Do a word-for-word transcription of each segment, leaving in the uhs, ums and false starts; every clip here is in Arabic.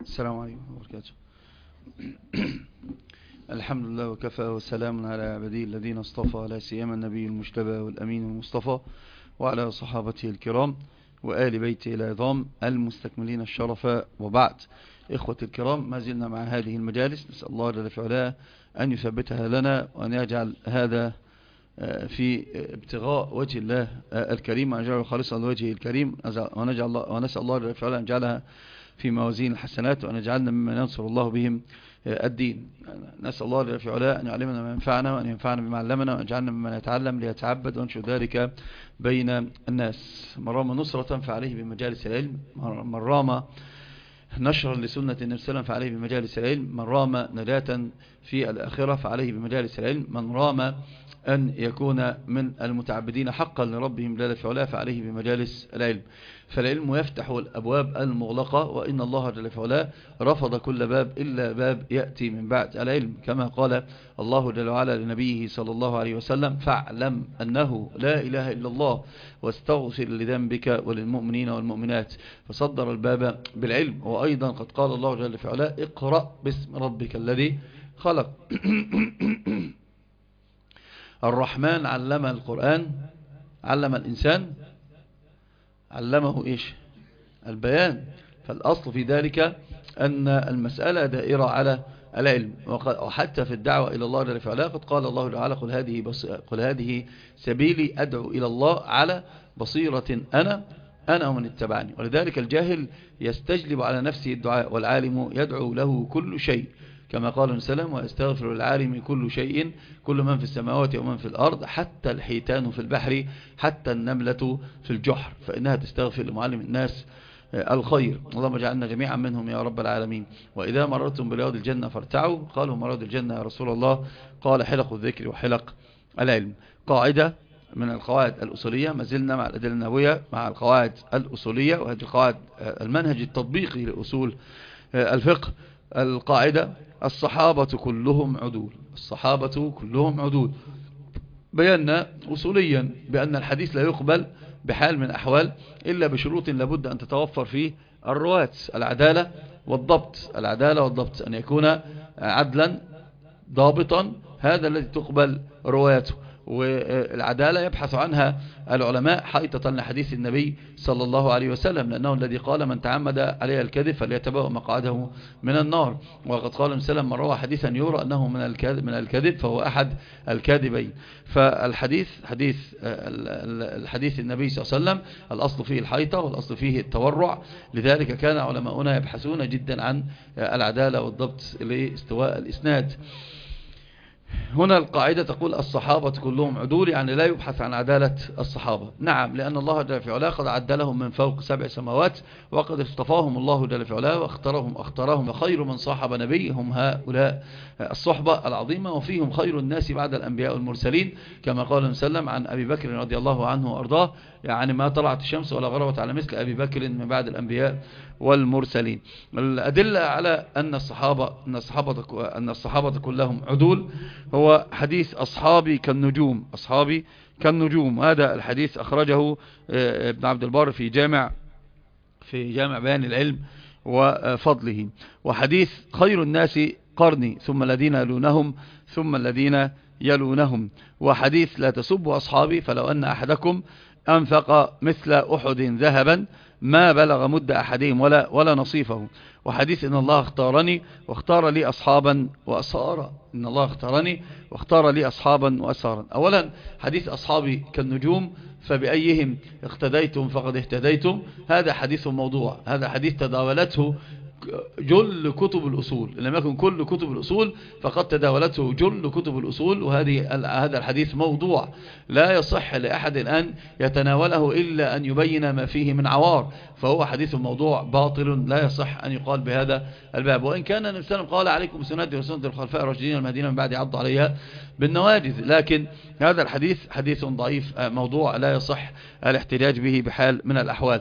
السلام عليكم ورحمة الله وبركاته. الحمد لله وكفى وسلام على عباده الذين اصطفى، لا سيما النبي المجتبى والأمين المصطفى وعلى صحابته الكرام وآل بيته العظام المستكملين الشرف، وبعد. إخوة الكرام، ما زلنا مع هذه المجالس، نسأل الله جل في علاه أن يثبتها لنا وأن يجعل هذا في ابتغاء وجه الله الكريم، وأن يجعله خالصا لوجهه الكريم، ونجعل الله ونسأل الله جل في علاه أن يجعلها في موازين الحسنات، وأن يجعلنا ممن ينصر الله بهم الدين. نسأل الله جل في علاه أن يعلمنا ما ينفعنا وأن ينفعنا بما علمنا، وأن يجعلنا ممن يتعلم ليتعبد وينشر ذلك بين الناس. من رام نصرة فعليه بمجالس العلم، من رام نشرا لسنة النبي صلى الله عليه وسلم فعليه بمجالس العلم، من رام نجاة في الآخرة فعليه بمجالس العلم، من رام أن يكون من المتعبدين حقا لربهم جل في علاه فعليه بمجالس العلم. فالعلم يفتح الأبواب المغلقة، وإن الله جل في علاه رفض كل باب إلا باب يأتي من بعد العلم، كما قال الله جل وعلا لنبيه صلى الله عليه وسلم: فاعلم أنه لا إله إلا الله واستغفر لذنبك وللمؤمنين والمؤمنات. فصدر الباب بالعلم. وأيضا قد قال الله جل في علاه: اقرأ باسم ربك الذي خلق. الرحمن علم القرآن، علم الإنسان، علمه إيش؟ البيان. فالأصل في ذلك أن المسألة دائرة على العلم. وحتى في الدعوة إلى الله جل في علاه قد قال الله تعالى: قل هذه, بص... قل هذه سبيلي أدعو إلى الله على بصيرة أنا أنا ومن اتبعني. ولذلك الجاهل يستجلب على نفسه الدعاء، والعالم يدعو له كل شيء، كما قال النبي صلى الله عليه وسلم: ويستغفر العالم كل شيء، كل من في السماوات ومن في الأرض، حتى الحيتان في البحر، حتى النملة في الجحر، فإنها تستغفر لمعلم الناس الخير. اللهم اجعلنا جميعا منهم يا رب العالمين. وإذا مررتم برياض الجنة فارتعوا. قالوا: مرياض الجنة يا رسول الله؟ قال: حلق الذكر وحلق العلم. قاعدة من القواعد الأصولية، ما زلنا مع الأدلة النبوية مع القواعد الأصولية، وهذه القواعد المنهج التطبيقي لأصول الفقه. القاعدة: الصحابة كلهم عدول. الصحابة كلهم عدول. بينا أصوليا بأن الحديث لا يقبل بحال من الأحوال إلا بشروط لابد أن تتوفر فيه الرواة: العدالة والضبط. العدالة والضبط، أن يكون عدلا ضابطا، هذا الذي تقبل روايته. والعدالة يبحث عنها العلماء حيطة لحديث النبي صلى الله عليه وسلم، لأنه الذي قال: من تعمد عليه الكذب فليتبوأ مقعده من النار. وقد قال مسلم: من روى حديثا يرى أنه من الكذب, من الكذب فهو أحد الكاذبين. فالحديث حديث الحديث النبي صلى الله عليه وسلم الأصل فيه الحيطة والأصل فيه التورع. لذلك كان علماؤنا يبحثون جدا عن العدالة والضبط لاستواء الإسناد. هنا القاعدة تقول: الصحابة كلهم عدول، يعني لا يبحث عن عدالة الصحابة. نعم، لأن الله جل في علاه قد عدلهم من فوق سبع سماوات، وقد اصطفاهم الله جل في علاه واختارهم اختارهم خير من صاحب نبي هم هؤلاء الصحبة العظيمة، وفيهم خير الناس بعد الأنبياء والمرسلين، كما قال وسلم عن أبي بكر رضي الله عنه وأرضاه: يعني ما طلعت الشمس ولا غربت على مثل أبي بكر من بعد الأنبياء والمرسلين. الأدلة على أن الصحابة أن الصحابة أن الصحابة كلهم عدول هو حديث: أصحابي كالنجوم. أصحابي كالنجوم. هذا الحديث أخرجه ابن عبد البر في جامع في جامع بيان العلم وفضله. وحديث: خير الناس قرني ثم الذين يلونهم ثم الذين يلونهم. وحديث: لا تسبوا أصحابي فلو أن أحدكم أنفق مثل أحد ذهبا ما بلغ مد أحدهم ولا ولا نصيفه. وحديث: إن الله اختارني واختار لي أصحابا وأسارا. إن الله اختارني واختار لي أصحابا وأسارا. أولا، حديث أصحابي كالنجوم فبأيهم اقتديتم فقد اهتديتم، هذا حديث موضوع. هذا حديث تداولته جل كتب الأصول، لم يكن كل كتب الأصول فقد تداولته جل كتب الأصول. وهذه هذا الحديث موضوع لا يصح لأحد الآن يتناوله إلا أن يبين ما فيه من عوار، فهو حديث موضوع باطل لا يصح أن يقال بهذا الباب. وإن كان النبي صلى الله عليه وسلم قال: عليكم سنتي وسنة الخلفاء الراشدين المهديين من بعد عضوا عليها بالنواجذ، لكن هذا الحديث حديث ضعيف موضوع لا يصح الاحتجاج به بحال من الأحوال.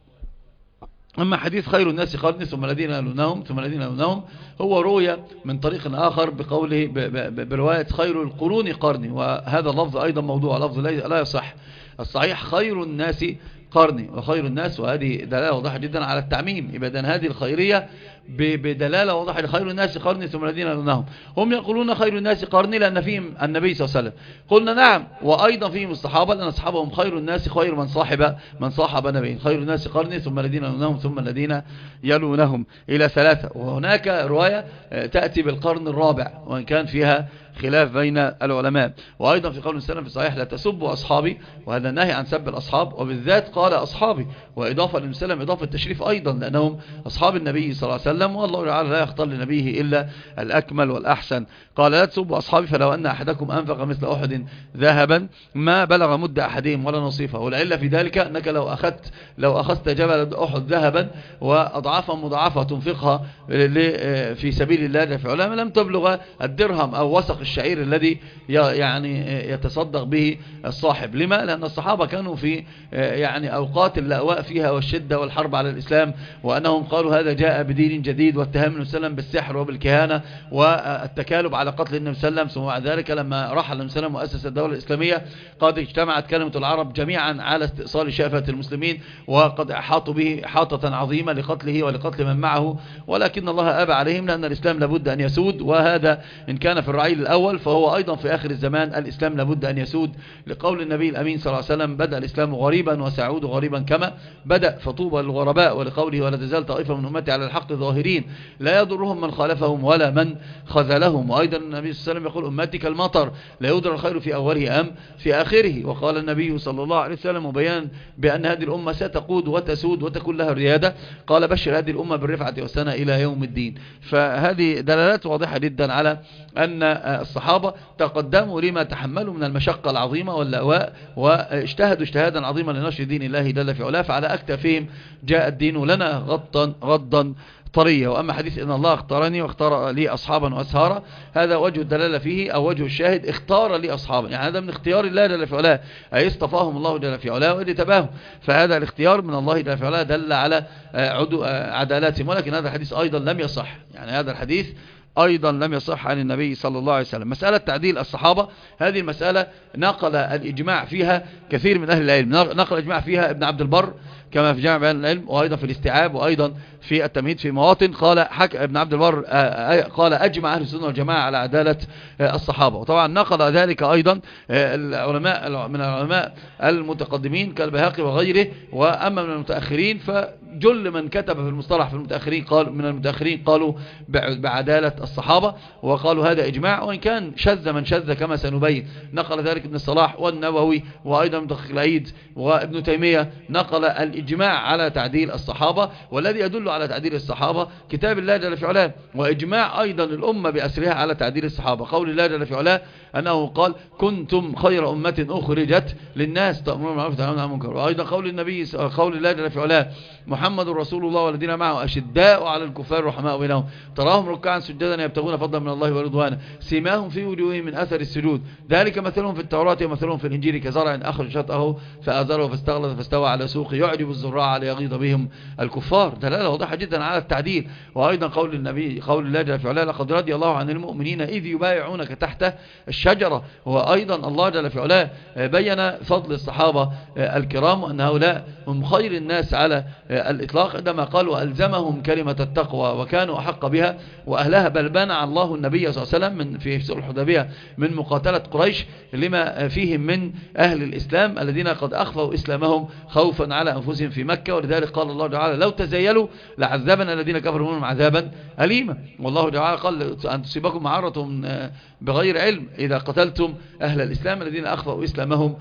أما حديث: خير الناس قرني ثم الذين يلونهم ثم الذين يلونهم، هو روي من طريق آخر بقوله برواية: خير القرون قرني، وهذا اللفظ أيضا موضوع، لفظ لا يصح. الصحيح: خير الناس قرني وخير الناس، وهذه دلالة واضحة جدا على التعميم. إذن هذه الخيرية بدلالة واضحة خير الناس قرني ثم الذين يلونهم. هم يقولون خير الناس قرني لأن فيهم النبي صلى الله عليه وسلم. قلنا نعم، وأيضا فيهم الصحابة لأن أصحابهم خير الناس خير من صاحب من صاحب نبي. خير الناس قرني ثم الذين يلونهم ثم الذين يلونهم إلى ثلاثة. وهناك رواية تأتي بالقرن الرابع وإن كان فيها خلاف بين العلماء. وأيضا في قول السلام في الصحيح لا تسبوا أصحابي، وهذا النهي عن سب الأصحاب، وبالذات قال أصحابي، وإضافة للسلام إضافة تشريف أيضا لأنهم أصحاب النبي صلى الله عليه وسلم، والله تعالى لا يختار لنبيه إلا الأكمل والأحسن. قال لا تسبوا أصحابي فلو أن أحدكم أنفق مثل أحد ذهبا ما بلغ مد أحدهم ولا نصيفه. والعلة في ذلك أنك لو أخذت لو أخذت جبل أحد ذهبا وأضعافا مضاعفة تنفقها في سبيل الله في علامة لم تبلغ الدرهم أو وسق الشعير الذي يعني يتصدق به الصاحب. لما؟ لأن الصحابة كانوا في يعني أوقات اللأواء فيها والشدة والحرب على الإسلام، وأنهم قالوا هذا جاء بدين جديد واتهم النبي صلى الله عليه وسلم بالسحر وبالكهانة والتكالب على قتل النبي صلى الله عليه وسلم. ثم بعد ذلك لما رحل النبي صلى الله عليه وسلم وأسس الدولة الإسلامية قد اجتمعت كلمة العرب جميعا على استئصال شافة المسلمين، وقد أحاطوا به إحاطة عظيمة لقتله ولقتل من معه، ولكن الله أبى عليهم لأن الإسلام لابد أن يسود. وهذا إن كان في الرعيل الأول فهو أيضا في آخر الزمان الإسلام لابد أن يسود، لقول النبي الأمين صلى الله عليه وسلم بدأ الإسلام غريبا وسيعود غريبا كما بدأ فطوبى للغرباء، ولقوله ولا تزال طائفة من أمتي على الحق ظاهرين لا يضرهم من خالفهم ولا من خذلهم. وأيضا النبي صلى الله عليه وسلم يقول أمتي كالمطر لا يدرى الخير في أوله أم في آخره. وقال النبي صلى الله عليه وسلم مبينا بأن هذه الأمة ستقود وتسود وتكون لها الريادة قال بشر هذه الأمة بالرفعة والسنة إلى يوم الدين. فهذه دلالات واضحة جدا على أن الصحابة تقدموا لما تحملوا من المشقة العظيمة واللأواء، واجتهدوا اجتهادا عظيما لنشر دين الله جل في علاه، فعلى أكتافهم جاء الدين لنا غضا غضا طرية. وأما حديث إن الله اختارني واختار لي أصحابا وأسهارا هذا وجه الدلالة فيه أو وجه الشاهد اختار لي أصحابا، يعني هذا من اختيار الله جل في علاه، أي اصطفاهم الله جل في علاه واجتباهم، فهذا الاختيار من الله جل في علاه دل على عدالاتهم. ولكن هذا الحديث أيضا لم يصح، يعني هذا الحديث أيضا لم يصح عن النبي صلى الله عليه وسلم. مسألة تعديل الصحابة هذه المسألة نقل الإجماع فيها كثير من أهل العلم، نقل الإجماع فيها ابن عبد البر كما في جامع بيان العلم، وأيضا في الاستيعاب، وأيضا في التمهيد في مواطن. قال حك ابن عبد البر قال أجمع أهل السنة والجماعة على عدالة الصحابة. وطبعا نقل ذلك أيضا العلماء من العلماء المتقدمين كالبيهقي وغيره. وأما من المتأخرين فجل من كتب في المصطلح في المتأخرين قال من المتأخرين قالوا بعدالة الصحابة، وقالوا هذا إجماع، وإن كان شذ من شذ كما سنبين. نقل ذلك ابن الصلاح والنووي وأيضا مدقق العيد وابن تيمية نقل الإجماع على تعديل الصحابة. والذي يدل على تعديل الصحابة كتاب الله جل في علاه، وإجماع أيضا الأمة بأسرها على تعديل الصحابة. قول الله جل في علاه أنه قال كنتم خير أمة أخرجت للناس تأمرون بالمعروف وتنهون عن المنكر. وأيضا قول النبي قول الله جل في علاه محمد رسول الله والذين معه أشداء على الكفار رحماء بينهم تراهم ركعا سجدا يبتغون فضلا من الله ورضوانا سيماهم في وجوههم من أثر السجود ذلك مثلهم في التوراة ومثلهم في الإنجيل كزرع أخرج شطأه فأزره فاستغلظ فاستوى على سوقه يعجب الزراع ليغيظ بهم الكفار. دلالة واضحة جدا على التعديل. وأيضا قول النبي قول الله جل في علاه لقد رضي الله عن المؤمنين إذ يبايعونك تحت الشجرة. وأيضا الله جل في علاه بين فضل الصحابة الكرام وأن هؤلاء هم خير الناس على الإطلاق عندما قالوا ألزمهم كلمة التقوى وكانوا أحق بها وأهلها، بل بانع الله النبي صلى الله عليه وسلم من في سورة الحديبية من مقاتلة قريش لما فيهم من أهل الإسلام الذين قد أخفوا إسلامهم خوفا على أنفسهم في مكة. ولذلك قال الله تعالى لو تزيلوا لعذبنا الذين كفروا منهم عذابا أليما. والله تعالى قال أن تصيبكم معرة بغير علم إذا قتلتم أهل الإسلام الذين أخفوا إسلامهم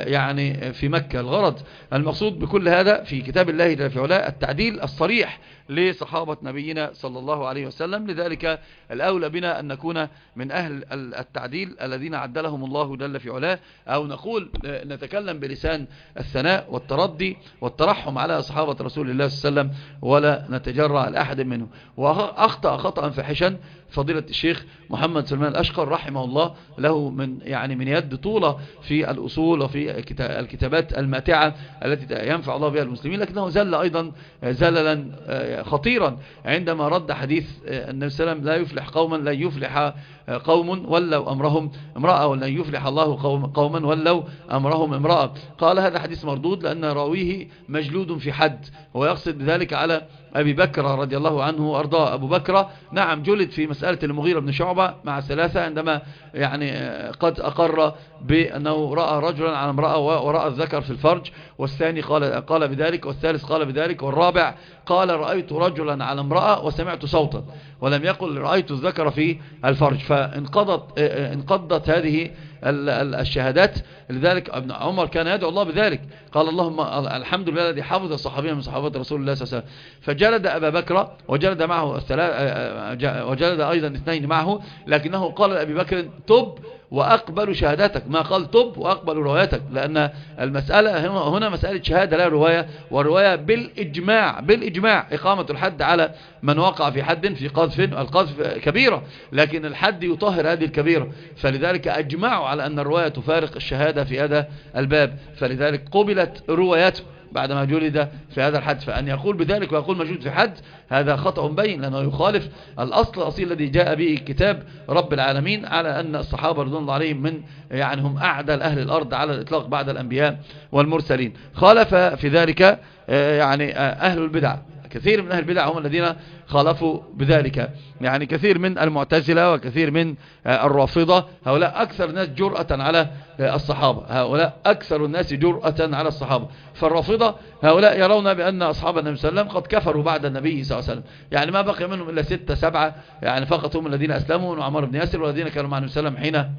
يعني في مكة. الغرض المقصود بكل هذا في كتاب الله جل في علاه التعديل الصريح لصحابة نبينا صلى الله عليه وسلم. لذلك الأولى بنا أن نكون من أهل التعديل الذين عدلهم الله جل في علاه، أو نقول نتكلم بلسان الثناء والترضي والترحم على صحابة رسول الله صلى الله عليه وسلم ولا نتجرأ على أحد منهم. وأخطأ خطأ فاحشا فضيلة الشيخ محمد سلمان الأشقر رحمه الله، له من يعني من يد طولة في الأصول وفي الكتابات الماتعة التي ينفع الله بها المسلمين، لكنه زل أيضا زللا خطيرا عندما رد حديث النبي صلى الله عليه وسلم لا يفلح قوما لا يفلح قوم ولوا أمرهم امرأة ولن يفلح الله قوما ولوا أمرهم امرأة. قال هذا حديث مردود لأن راويه مجلود في حد، ويقصد بذلك على أبي بكر رضي الله عنه وأرضاه. أبو بكر نعم جلد في مسألة المغيرة بن شعبة مع ثلاثة عندما يعني قد أقر بأنه رأى رجلا على امرأة ورأى الذكر في الفرج، والثاني قال قال بذلك، والثالث قال بذلك، والرابع قال رأيت رجلا على امرأة وسمعت صوتا، ولم يقل رأيت الذكر في الفرج. فانقضت انقضت هذه الشهادات. لذلك ابن عمر كان يدعو الله بذلك، قال اللهم الحمد لله الذي حفظ الصحابين من صحابة رسول الله صلى الله عليه وسلم. فجلد أبا بكر وجلد معه وجلد أيضا اثنين معه، لكنه قال لأبي بكر تب وأقبل شهادتك، ما قال تب وأقبل روايتك، لأن المسألة هنا مسألة شهادة لا رواية، ورواية بالإجماع بالإجماع إقامة الحد على من وقع في حد في قذف. القذف كبيرة، لكن الحد يطهر هذه الكبيرة، فلذلك أجمعوا على أن الرواية تفارق الشهادة في هذا الباب، فلذلك قبلت روايته بعدما جلد في هذا الحد. فأن يقول بذلك ويقول موجود في حد هذا خطأ بين، لأنه يخالف الأصل الأصيل الذي جاء به كتاب رب العالمين على أن الصحابة رضوان الله عليهم من يعني هم أعدل أهل الأرض على الإطلاق بعد الأنبياء والمرسلين. خالف في ذلك يعني أهل البدع، كثير من أهل البدع هم الذين خالفوا بذلك، يعني كثير من المعتزلة وكثير من الرافضة، هؤلاء أكثر الناس جرأة على الصحابة، هؤلاء أكثر الناس جرأة على الصحابة. فالرافضة هؤلاء يرون بأن أصحاب النبي صلى الله عليه وسلم قد كفروا بعد النبي صلى الله عليه وسلم، يعني ما بقي منهم إلا ستة سبعة يعني فقط هم الذين أسلموا، وعمر بن ياسر، والذين كانوا مع النبي صلى الله عليه وسلم حين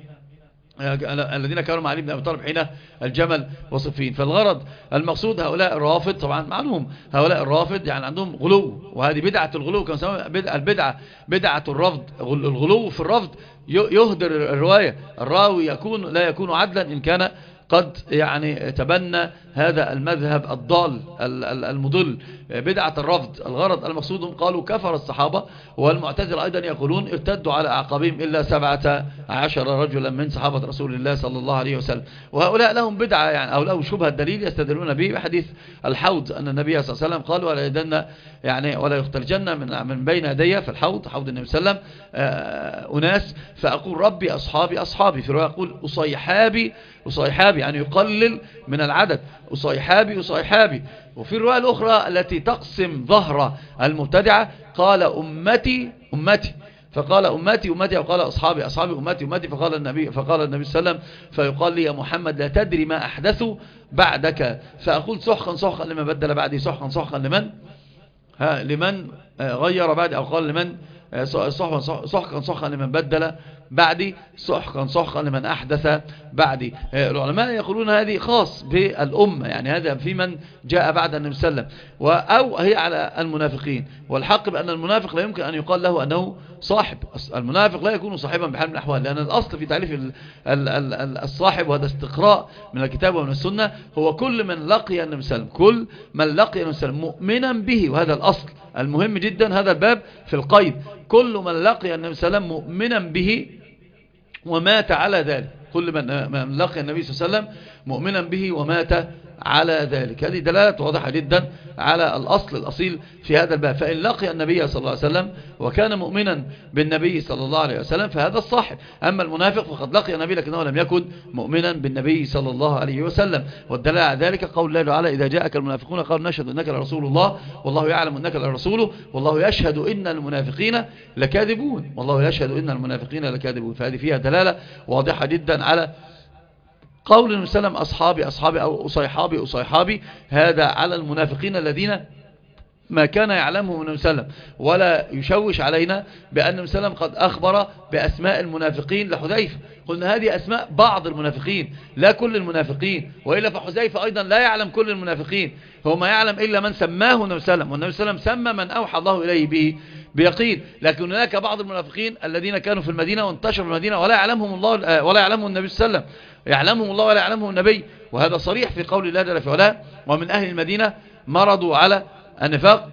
الذين كانوا مع علي بن أبي طالب حين الجمل وصفين. فالغرض المقصود هؤلاء الرافض طبعا معلوم، هؤلاء الرافض يعني عندهم غلو، وهذه بدعة الغلو، كما سمى البدعة بدعة الرفض. الغلو في الرفض يهدر الرواية، الراوي يكون لا يكون عدلا إن كان قد يعني تبنى هذا المذهب الضال المضل، بدعة الرفض. الغرض المقصود قالوا كفر الصحابة، والمعتزلة أيضا يقولون ارتدوا على أعقابهم إلا سبعة عشر رجلا من صحابة رسول الله صلى الله عليه وسلم. وهؤلاء لهم بدعة يعني أو لهم شبهة الدليل يستدلون به بحديث الحوض، أن النبي صلى الله عليه وسلم قال ولا يدن يعني ولا يخترجن من من بين يدي في الحوض، حوض النبي صلى الله عليه وسلم أناس فأقول ربي أصحابي أصحابي، في رواية يقول أصيحابي أصيحابي، يعني يقلل من العدد، أصيحابي أصيحابي. وفي الرواية الأخرى التي تقسم ظهر المبتدعة قال أمتي أمتي، فقال أمتي أمتي، أو قال أصحابي أصحابي أمتي أمتي، فقال النبي فقال النبي صلى الله عليه وسلم فيقال لي يا محمد لا تدري ما أحدثوا بعدك، فأقول سحقا سحقا لمن بدل بعدي، سحقا سحقا لمن ها لمن غير بعدي، أو قال لمن سحقا سحقا سحقا لمن بدل بعدي، سحقا سحقا لمن أحدث بعدي. العلماء يقولون هذه خاص بالأمة، يعني هذا في من جاء بعد النبي صلى الله عليه وسلم، أو هي على المنافقين. والحق بأن المنافق لا يمكن أن يقال له أنه صاحب، المنافق لا يكون صاحبا بحال من الأحوال، لأن الأصل في تعريف الصاحب، وهذا استقراء من الكتاب ومن السنة، هو كل من لقي النبي صلى الله عليه وسلم، كل من لقي النبي صلى الله عليه وسلم مؤمنا به، وهذا الأصل المهم جدا، هذا الباب في القيد، كل من لقي النبي صلى الله عليه وسلم مؤمنا به ومات على ذلك، كل من لقي النبي صلى الله عليه وسلم مؤمنا به ومات على ذلك. هذه دلالة واضحة جدا على الأصل الأصيل في هذا الباب. فإن لقي النبي صلى الله عليه وسلم وكان مؤمنا بالنبي صلى الله عليه وسلم فهذا الصاحب. أما المنافق فقد لقي النبي لكنه لم يكن مؤمنا بالنبي صلى الله عليه وسلم. والدلالة على ذلك قول الله تعالى إذا جاءك المنافقون قالوا نشهد إنك لرسول الله والله يعلم إنك لرسوله والله يشهد إن المنافقين لكاذبون، والله يشهد إن المنافقين لكاذبون. فهذه فيها دلالة واضحة جدا على قول النبي صلى الله عليه وسلم أصحابي أصحابي أو أصيحابي أصيحابي، هذا على المنافقين الذين ما كان يعلمه النبي صلى الله عليه وسلم. ولا يشوش علينا بأن النبي صلى الله عليه وسلم قد أخبر بأسماء المنافقين لحذيفة، قلنا هذه أسماء بعض المنافقين لا كل المنافقين، وإلا فحذيفة أيضا لا يعلم كل المنافقين، هو ما يعلم إلا من سماه النبي صلى الله عليه وسلم، والنبي صلى الله عليه وسلم سمى من أوحى الله إليه به بيقين. لكن هناك بعض المنافقين الذين كانوا في المدينة وانتشروا في المدينة ولا يعلمهم الله ولا يعلمهم النبي صلى الله عليه وسلم، يعلمهم الله ولا يعلمهم النبي، وهذا صريح في قول الله جل في علاه ومن أهل المدينة مرضوا على النفاق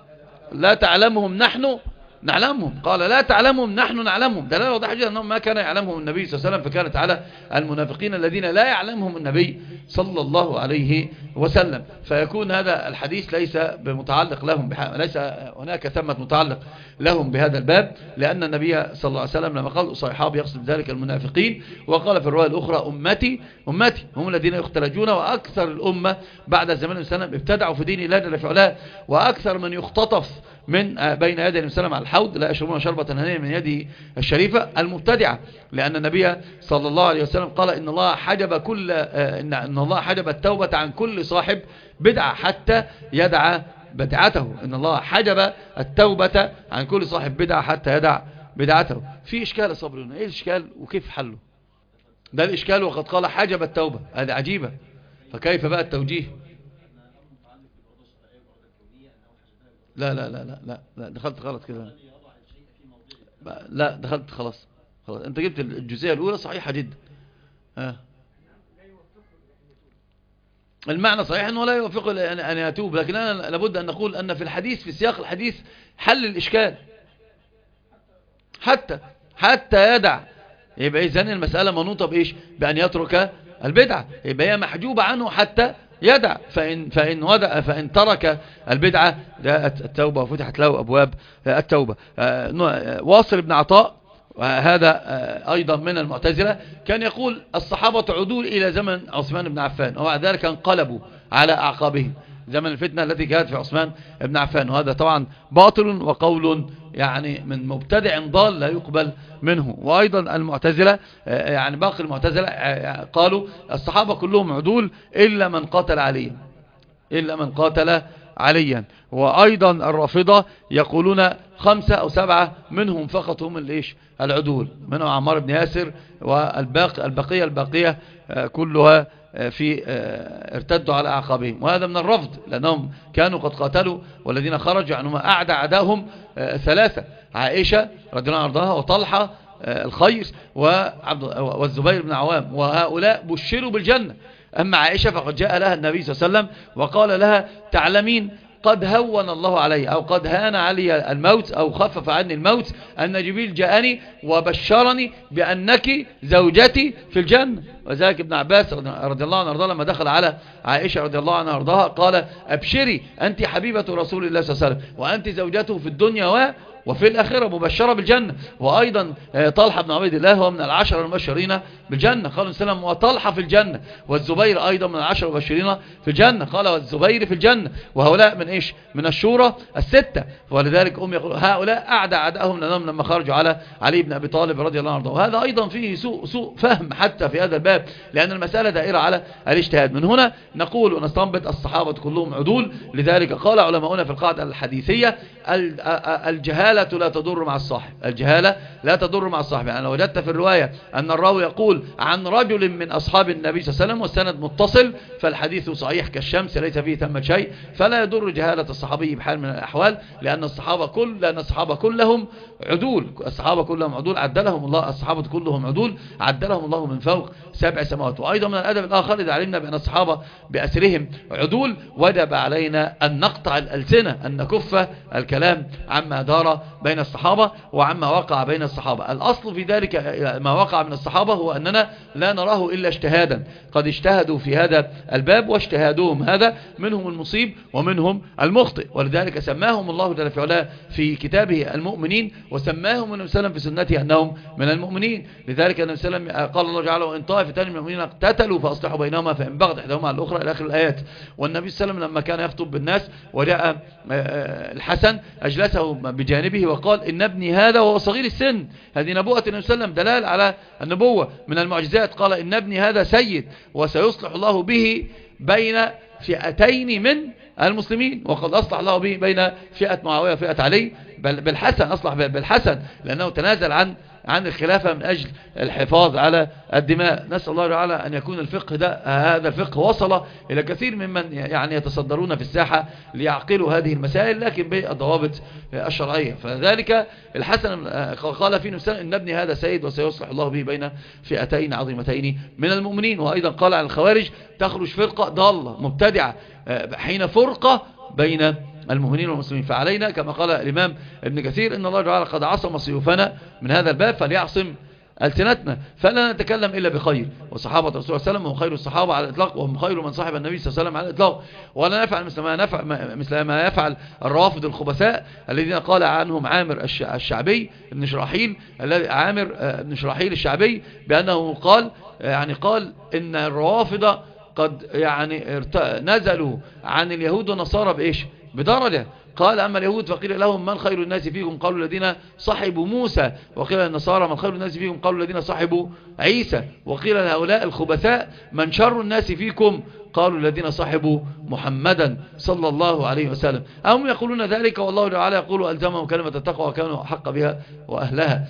لا تعلمهم نحن نعلمهم، قال لا تعلمهم نحن نعلمهم، دلالة واضحة جدا أنهم ما كان يعلمهم النبي صلى الله عليه وسلم، فكانت على المنافقين الذين لا يعلمهم النبي صلى الله عليه وسلم. فيكون هذا الحديث ليس بمتعلق لهم بح... ليس هناك ثمة متعلق لهم بهذا الباب، لأن النبي صلى الله عليه وسلم لما قال صحابي يقصد ذلك المنافقين، وقال في الرواية الأخرى أمتي أمتي هم الذين يختلجون، وأكثر الأمة بعد الزمان السلام ابتدعوا في دين الله جل في علاه، وأكثر من يختطف من بين يدي النبي صلى الله عليه وسلم على الحوض لا يشربون شربة هنيئة من يده الشريفة المبتدعة، لأن النبي صلى الله عليه وسلم قال إن الله حجب كل إن الله حجب التوبة عن كل صاحب بدعة حتى يدع بدعته. إن الله حجب التوبة عن كل صاحب بدعة حتى يدع بدعته. في إشكال صبرنا، إيه الإشكال وكيف حله؟ ده الإشكال، وقد قال حجب التوبة، هذه عجيبة، فكيف بقى التوجيه؟ لا لا لا لا لا, لا دخلت غلط كده، لا دخلت خلاص خلاص انت جبت الجزئية الأولى صحيحة جدا. آه. المعنى صحيح أنه لا يوافق أن يتوب، لكن أنا لابد أن نقول أن في الحديث في سياق الحديث حل الإشكال حتى حتى يدع. يبقى إذن المسألة منوطة بإيش؟ بأن يترك البدعة، يبقى هي محجوبة عنه حتى يدع. فإن, فإن, ودع فإن ترك البدعة جاءت التوبة وفتحت له أبواب التوبة. واصل بن عطاء وهذا أيضا من المعتزلة كان يقول الصحابة عدول إلى زمن عثمان بن عفان، وبعد ذلك انقلبوا على أعقابهم زمن الفتنة التي كانت في عثمان بن عفان، وهذا طبعا باطل وقول يعني من مبتدع ضال لا يقبل منه. وأيضا المعتزلة يعني باقي المعتزلة قالوا الصحابة كلهم عدول إلا من قاتل عليا إلا من قاتل عليا. وأيضا الرافضة يقولون خمسة أو سبعة منهم فقط هم الإيش العدول، منهم عمار بن ياسر، والباقي البقية الباقية كلها في ارتدوا على أعقابهم. وهذا من الرفض، لأنهم كانوا قد قاتلوا، والذين خرجوا عنهم أعدى عداهم ثلاثة: عائشة رضي الله عنها، وطلحة الخير، والزبير بن عوام، وهؤلاء بشروا بالجنة. أما عائشة فقد جاء لها النبي صلى الله عليه وسلم وقال لها تعلمين قد هون الله علي أو قد هان علي الموت أو خفف عني الموت أن جبريل جاءني وبشرني بأنك زوجتي في الجنة. وذلك ابن عباس رضي الله عنه وارضاه لما دخل على عائشة رضي الله عنها وارضاها قال أبشري أنت حبيبة رسول الله صلى الله عليه وسلم وأنت زوجته في الدنيا و وفي الآخرة مبشرة بالجنة. وأيضا طلحة بن عبيد الله هو من العشر المبشرين بالجنة، قال السلام وطلحة في الجنة، والزبير أيضا من العشر المبشرين في الجنة، قال والزبير في الجنة. وهؤلاء من إيش؟ من الشورى الستة. ولذلك أم يقول هؤلاء أعدى أعدائهم لأنهم لما خرجوا على علي بن أبي طالب رضي الله عنه. وهذا أيضا فيه سوء, سوء فهم حتى في هذا الباب، لأن المسألة دائرة على الاجتهاد. من هنا نقول ونستنبط الصحابة كلهم عدول. لذلك قال علماؤنا في القاعدة الحديثية الجهالة لا تضر مع الصاحب، الجهالة لا تضر مع الصاحب. يعني لو وجدت في الرواية أن الراوي يقول عن رجل من أصحاب النبي صلى الله عليه وسلم والسند متصل فالحديث صحيح كالشمس ليس فيه ثمة شيء، فلا يضر جهالة الصحابي بحال من الأحوال، لأن الصحابة كل لأن الصحابة كلهم عدول، الصحابة كلهم عدول عدلهم الله، الصحابة كلهم عدول عدلهم الله من فوق سبع سماوات. وأيضا من الأدب الآخر إذا علمنا بأن الصحابة بأسرهم عدول وجب علينا أن نقطع الألسنة، أن نكف الكلام عما دار بين الصحابة وعما وقع بين الصحابة. الأصل في ذلك ما وقع من الصحابة هو أننا لا نراه إلا اجتهادا، قد اجتهدوا في هذا الباب واجتهادهم هذا منهم المصيب ومنهم المخطئ. ولذلك سماهم الله جل في علاه في كتابه المؤمنين، وسماهم النبي صلى الله عليه وسلم في سنته أنهم من المؤمنين. لذلك النبي صلى الله عليه وسلم قال الله تعالى وإن طائفتان من المؤمنين اقتتلوا فأصلحوا بينهما فإن بغت إحداهما على الأخرى إلى آخر الآيات. والنبي صلى الله عليه وسلم لما كان يخطب بالناس وجاء الحسن أجلسه بجانبه وقال إن ابني هذا وهو صغير السن، هذه نبوءة النبي صلى الله عليه وسلم دلال على النبوة من المعجزات. قال إن ابني هذا سيد وسيصلح الله به بين فئتين من المسلمين، وقد أصلح الله به بين فئة معاوية وفئة علي، بل بالحسن أصلح بالحسن لأنه تنازل عن عن الخلافة من أجل الحفاظ على الدماء. نسأل الله تعالى أن يكون الفقه ده هذا الفقه وصل إلى كثير ممن يعني يتصدرون في الساحة ليعقلوا هذه المسائل لكن بالضوابط الشرعية. فذلك الحسن قال في نفسه إن ابني هذا سيد وسيصلح الله به بين فئتين عظيمتين من المؤمنين. وأيضا قال عن الخوارج تخرج فرقة ضالة مبتدعة حين فرقة بين المؤمنين والمسلمين. فعلينا كما قال الإمام ابن كثير إن الله تعالى قد عصم سيوفنا من هذا الباب فليعصم ألسنتنا، فلا نتكلم إلا بخير. وصحابة رسول الله صلى الله عليه وسلم هم خير الصحابة على الإطلاق، وهم خير من صاحب النبي صلى الله عليه وسلم على الإطلاق. ولا نفعل مثل ما, نفعل مثل ما يفعل الروافض الخبثاء الذين قال عنهم عامر الشعبي ابن شراحيل، الذي عامر ابن شراحيل الشعبي بأنه قال يعني قال إن الروافض قد يعني نزلوا عن اليهود والنصارى بإيش؟ بدرجة. قال أما اليهود فقيل لهم من خير الناس فيكم؟ قالوا الذين صحبوا موسى. وقيل للنصارى من خير الناس فيكم؟ قالوا الذين صحبوا عيسى. وقيل لهؤلاء الخبثاء من شر الناس فيكم؟ قالوا الذين صحبوا محمدا صلى الله عليه وسلم. هم يقولون ذلك والله تعالى يقول ألزمهم كلمة التقوى وكانوا حق بها وأهلها.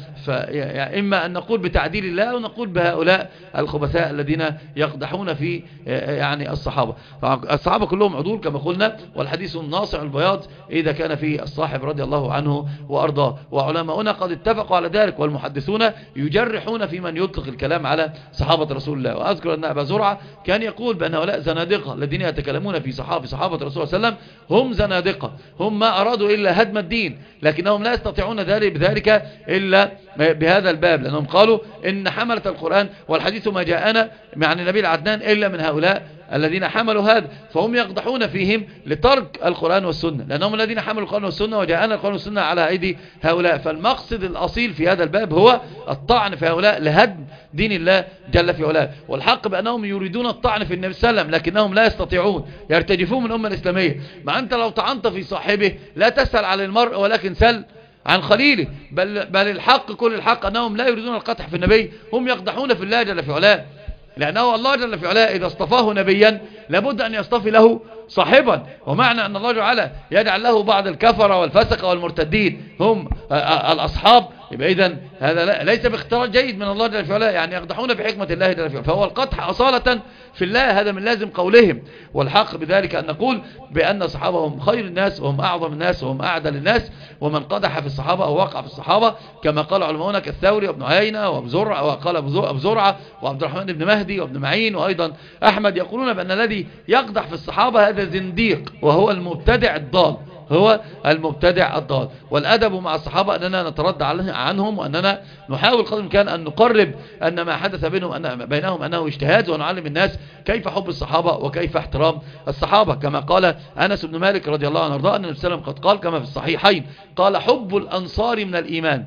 فإما أن نقول بتعديل الله أو نقول بهؤلاء الخبثاء الذين يقدحون في يعني الصحابة. الصحابة كلهم عدول كما قلنا، والحديث الناصع البياض إذا كان فيه الصاحب رضي الله عنه وأرضاه. وعلماؤنا قد اتفقوا على ذلك، والمحدثون يجرحون في من يطلق الكلام على صحابة رسول الله. وأذكر أن أبا زرعة كان يقول بأن هؤلاء زنادقة الذين يتكلمون في صحابة صحابة رسول الله صلى الله عليه وسلم هم زنادقة، هم ما أرادوا إلا هدم الدين، لكنهم لا يستطيعون ذلك بذلك إلا بهذا الباب، لأنهم قالوا إن حملة القرآن والحديث ما جاءنا يعني نبي العدنان إلا من هؤلاء الذين حملوا هذا، فهم يقدحون فيهم لترك القرآن والسنة، لأنهم الذين حملوا القرآن والسنة وجاءنا القرآن والسنة على أيدي هؤلاء. فالمقصد الأصيل في هذا الباب هو الطعن في هؤلاء لهدم دين الله جل في علاه. والحق بأنهم يريدون الطعن في النبي صلى الله عليه وسلم لكنهم لا يستطيعون، يرتجفون من الأمة الإسلامية. مع أنت لو طعنت في صاحبه لا تسأل عن المرء ولكن سل عن خليله، بل, بل الحق كل الحق أنهم لا يريدون القطع في النبي، هم يقدحون في الله جل في علاه، لأنه الله جل في علاه إذا اصطفاه نبيا لابد أن يصطفي له صاحبا. ومعنى أن الله جل يجعل له بعض الكفرة والفسقة والمرتدين هم الأصحاب، يبقى إذن هذا ليس باختيار جيد من الله جل في علاه، يعني يقدحون في حكمة الله جل في علاه، فهو القدح أصالة في الله، هذا من لازم قولهم. والحق بذلك أن نقول بأن الصحابة هم خير الناس وهم أعظم الناس وهم أعدل الناس، ومن قدح في الصحابة أو وقع في الصحابة كما قال علماؤنا كالثوري وابن عيينة وابو زرعة، وقال أبو زرعة وعبد الرحمن بن مهدي وابن معين وأيضا أحمد، يقولون بأن الذي يقدح في الصحابة هذا زنديق وهو المبتدع الضال، هو المبتدع الضال. والأدب مع الصحابة أننا نتردى عنهم، وأننا نحاول قدر الإمكان أن نقرب أن ما حدث بينهم أن بينهم أنه اجتهاد، ونعلم الناس كيف حب الصحابة وكيف احترام الصحابة، كما قال أنس بن مالك رضي الله عنه وارضاه أن النبي صلى الله عليه وسلم قد قال كما في الصحيحين قال حب الأنصار من الإيمان،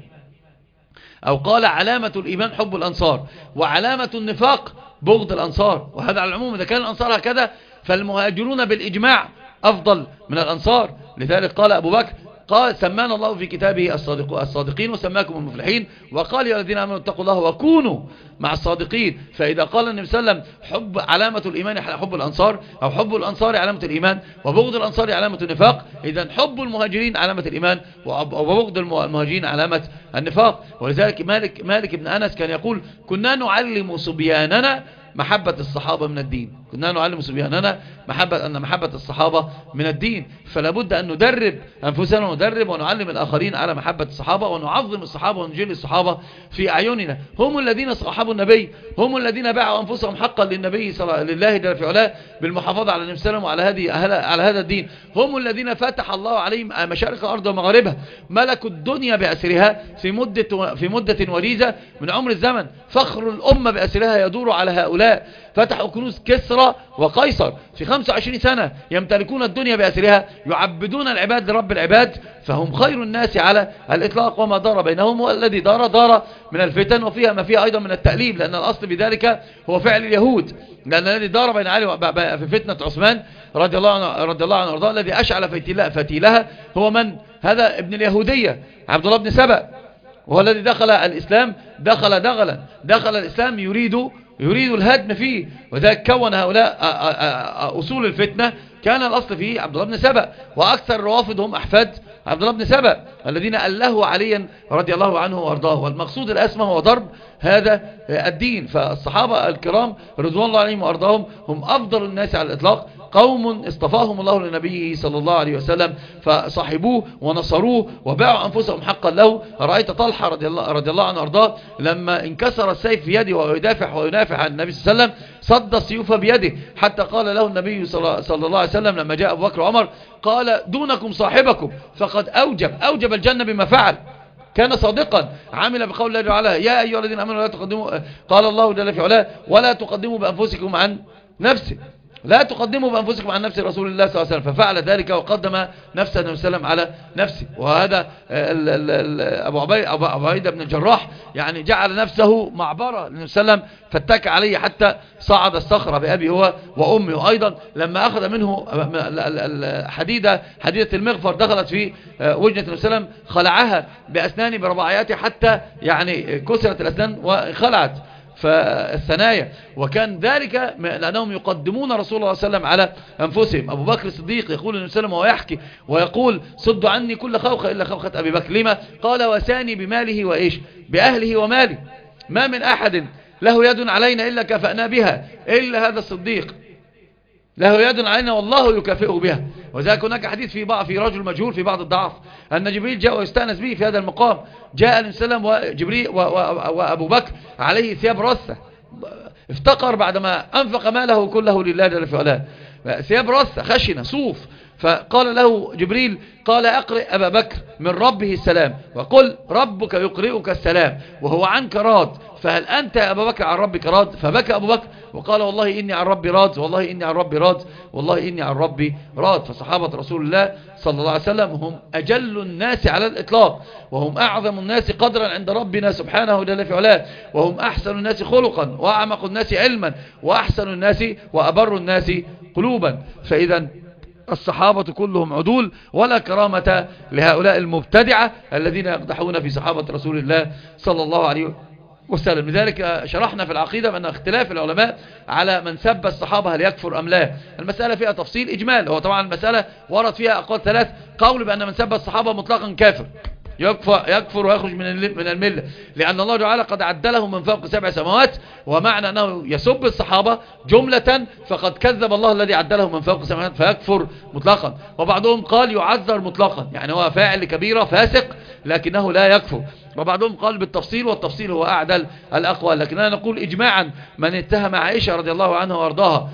أو قال علامة الإيمان حب الأنصار، وعلامة النفاق بغض الأنصار. وهذا على العموم، إذا كان الأنصار هكذا فالمهاجرون بالإجماع أفضل من الأنصار. لذلك قال أبو بكر قال سمانا الله في كتابه الصادق الصادقين وسماكم المفلحين، وقال يا الذين آمنوا اتقوا الله وكونوا مع الصادقين. فإذا قال النبي صلى الله عليه وسلم حب علامة الإيمان حب الأنصار، أو حب الأنصار علامة الإيمان وبغض الأنصار علامة النفاق، إذن حب المهاجرين علامة الإيمان وبغض المهاجرين علامة النفاق. ولذلك مالك, مالك بن أنس كان يقول كنا نعلم صبياننا محبة الصحابة من الدين، كنا نعلم صبياننا محبة أن محبة الصحابة من الدين. فلا بد أن ندرب أنفسنا وندرب ونعلم الآخرين على محبة الصحابة، ونعظم الصحابة ونجل الصحابة في أعيننا. هم الذين صاحبوا النبي، هم الذين باعوا أنفسهم حقا للنبي صلى لله جل في علاه بالمحافظة على النبي صلى الله عليه وسلم وعلى هذه على هذا الدين. هم الذين فتح الله عليهم مشارق الأرض ومغاربها، ملكوا الدنيا بأسرها في مدة في مدة وليزة من عمر الزمن. فخر الأمة بأسرها يدور على هؤلاء، فتحوا كنوز كسرى وقيصر في خمسة وعشرين سنة، يمتلكون الدنيا بأسرها، يعبدون العباد لرب العباد، فهم خير الناس على الإطلاق. وما دار بينهم والذي دار دار من الفتن، وفيها ما فيها أيضا من التأليب، لأن الأصل بذلك هو فعل اليهود، لأن الذي دار بين علي في فتنة عثمان رضي الله عنه رضي الله عنه وارضاه الذي أشعل فتيلها هو من؟ هذا ابن اليهودية عبد الله بن سبأ، وهو الذي دخل الإسلام دخل دغلا دخل الإسلام يريد يريد الهدم فيه، وذلك كون هؤلاء أصول الفتنة كان الأصل فيه عبد الله بن سبأ، وأكثر الروافض هم أحفاد عبد الله بن سبأ الذين أله عليا رضي الله عنه وارضاه. والمقصود الأسمى هو ضرب هذا الدين. فالصحابة الكرام رضوان الله عليهم وارضاهم هم أفضل الناس على الإطلاق، قوم اصطفاهم الله لنبيه صلى الله عليه وسلم فصاحبوه ونصروه وباعوا أنفسهم حقا له. رأيت طلحة رضي الله, رضي الله عنه وارضاه لما انكسر السيف في يده ويدافع وينافع عن النبي صلى الله عليه وسلم صد السيوف بيده، حتى قال له النبي صلى الله عليه وسلم لما جاء أبو بكر وعمر قال دونكم صاحبكم فقد أوجب أوجب الجنة بما فعل. كان صادقا، عمل بقول الله تعالى يا أيها الذين آمنوا لا تقدموا، قال الله جل في علاه ولا تقدموا بأنفسكم عن نفسه، لا تقدموا بأنفسكم عن نفس رسول الله صلى الله عليه وسلم، ففعل ذلك وقدم نفسه النبي صلى الله عليه وسلم على نفسه. وهذا ال ال ال أبو عبيد أبو عبيدة بن الجراح يعني جعل نفسه معبرة للنبي صلى الله عليه وسلم فاتكى عليه حتى صعد الصخرة بأبي هو وأمه. أيضا لما أخذ منه حديدة حديدة المغفر دخلت في وجنة النبي صلى الله عليه وسلم خلعها بأسنان برباعياته حتى يعني كسرت الأسنان وخلعت فالثنايا، وكان ذلك لأنهم يقدمون رسول الله صلى الله عليه وسلم على أنفسهم. أبو بكر الصديق يقول النبي صلى الله عليه وسلم وهو يحكي ويقول صدوا عني كل خوخة إلا خوخة أبي بكر. لما؟ قال وساني بماله وإيش بأهله وماله، ما من أحد له يد علينا إلا كفأنا بها إلا هذا الصديق، له يد علينا والله يكافئه بها. وذلك هناك حديث في بعض في رجل مجهول في بعض الضعف أن جبريل جاء ويستأنس به في هذا المقام، جاء النبي صلى الله عليه وسلم وجبريل وأبو بكر عليه ثياب رثة، افتقر بعدما أنفق ماله كله لله جل في علاه، ثياب رثة خشنة صوف، فقال له جبريل قال أقرئ أبا بكر من ربه السلام وقل ربك يقرئك السلام وهو عنك راض، فهل أنت يا أبا بكر عن ربك راض؟ فبكى أبو بكر وقال والله إني عن ربي راض، والله إني عن ربي راض، والله إني عن ربي راض. فصحابة رسول الله صلى الله عليه وسلم هم أجل الناس على الإطلاق، وهم أعظم الناس قدرا عند ربنا سبحانه جل في علاه، وهم أحسن الناس خلقا وأعمق الناس علما وأحسن الناس وأبر الناس قلوبا. فإذا الصحابة كلهم عدول، ولا كرامة لهؤلاء المبتدعة الذين يقدحون في صحابة رسول الله صلى الله عليه وسلم. لذلك شرحنا في العقيدة بأن اختلاف العلماء على من سب الصحابة هل يكفر أم لا، المسألة فيها تفصيل إجمال، هو طبعا المسألة ورد فيها أقوال ثلاث، قول بأن من سب الصحابة مطلقا كافر يكفر, يكفر ويخرج من من الملة، لأن الله تعالى قد عدله من فوق سبع سماوات، ومعنى أنه يسب الصحابة جملة فقد كذب الله الذي عدله من فوق سماوات فيكفر مطلقا. وبعضهم قال يعذر مطلقا، يعني هو فاعل كبيرة فاسق لكنه لا يكفر. وبعضهم قال بالتفصيل، والتفصيل هو أعدل الأقوال، لكننا نقول إجماعا من اتهم عائشة رضي الله عنها وارضاها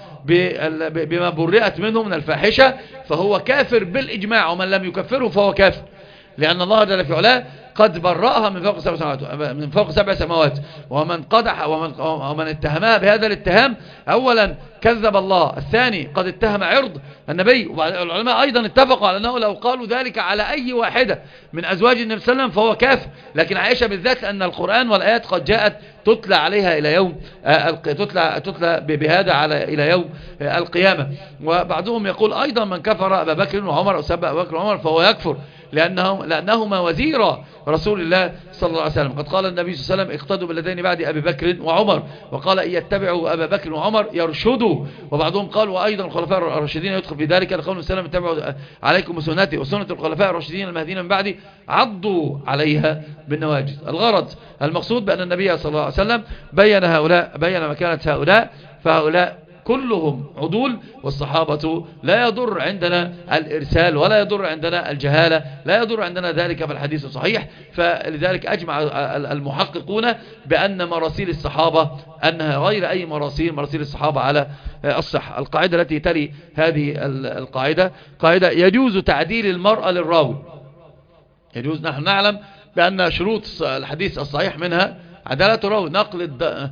بما برئت منه من الفاحشة فهو كافر بالإجماع، ومن لم يكفره فهو كافر، لأن الله جل في علاه قد برأها من فوق سبع سماوات من فوق سبع سماوات. ومن قدح ومن, ومن اتهمها بهذا الاتهام أولا كذب الله، الثاني قد اتهم عرض النبي. والعلماء أيضا اتفقوا على أنه لو قالوا ذلك على أي واحدة من أزواج النبي صلى الله عليه وسلم فهو كافر، لكن عائشة بالذات لأن القرآن والآيات قد جاءت تتلى عليها إلى يوم تتلى, تتلى بهذا على إلى يوم القيامة. وبعضهم يقول أيضا من كفر أبا بكر وعمر أو سب أبا بكر وعمر فهو يكفر، لأنهم لأنهما وزيرا رسول الله صلى الله عليه وسلم. قد قال النبي صلى الله عليه وسلم اقتدوا بالذين بعد أبي بكر وعمر، وقال إن يتبعوا أبا بكر وعمر يرشدوا. وبعضهم قال وأيضا الخلفاء الراشدين يدخل في ذلك، لقول النبي صلى الله عليه وسلم اتبعوا عليكم بسنتي وسنة الخلفاء الراشدين المهديين من بعدي عضوا عليها بالنواجذ. الغرض المقصود بأن النبي صلى الله عليه وسلم بين هؤلاء بين مكانة هؤلاء، فهؤلاء كلهم عدول، والصحابة لا يضر عندنا الإرسال ولا يضر عندنا الجهالة، لا يضر عندنا ذلك في الحديث الصحيح. فلذلك أجمع المحققون بأن مراسيل الصحابة أنها غير أي مراسيل مراسيل الصحابة على الصحة. القاعدة التي تلي هذه القاعدة قاعدة يجوز تعديل المرأة للراوي. يجوز، نحن نعلم بأن شروط الحديث الصحيح منها عدالة الراوي، نقل الد...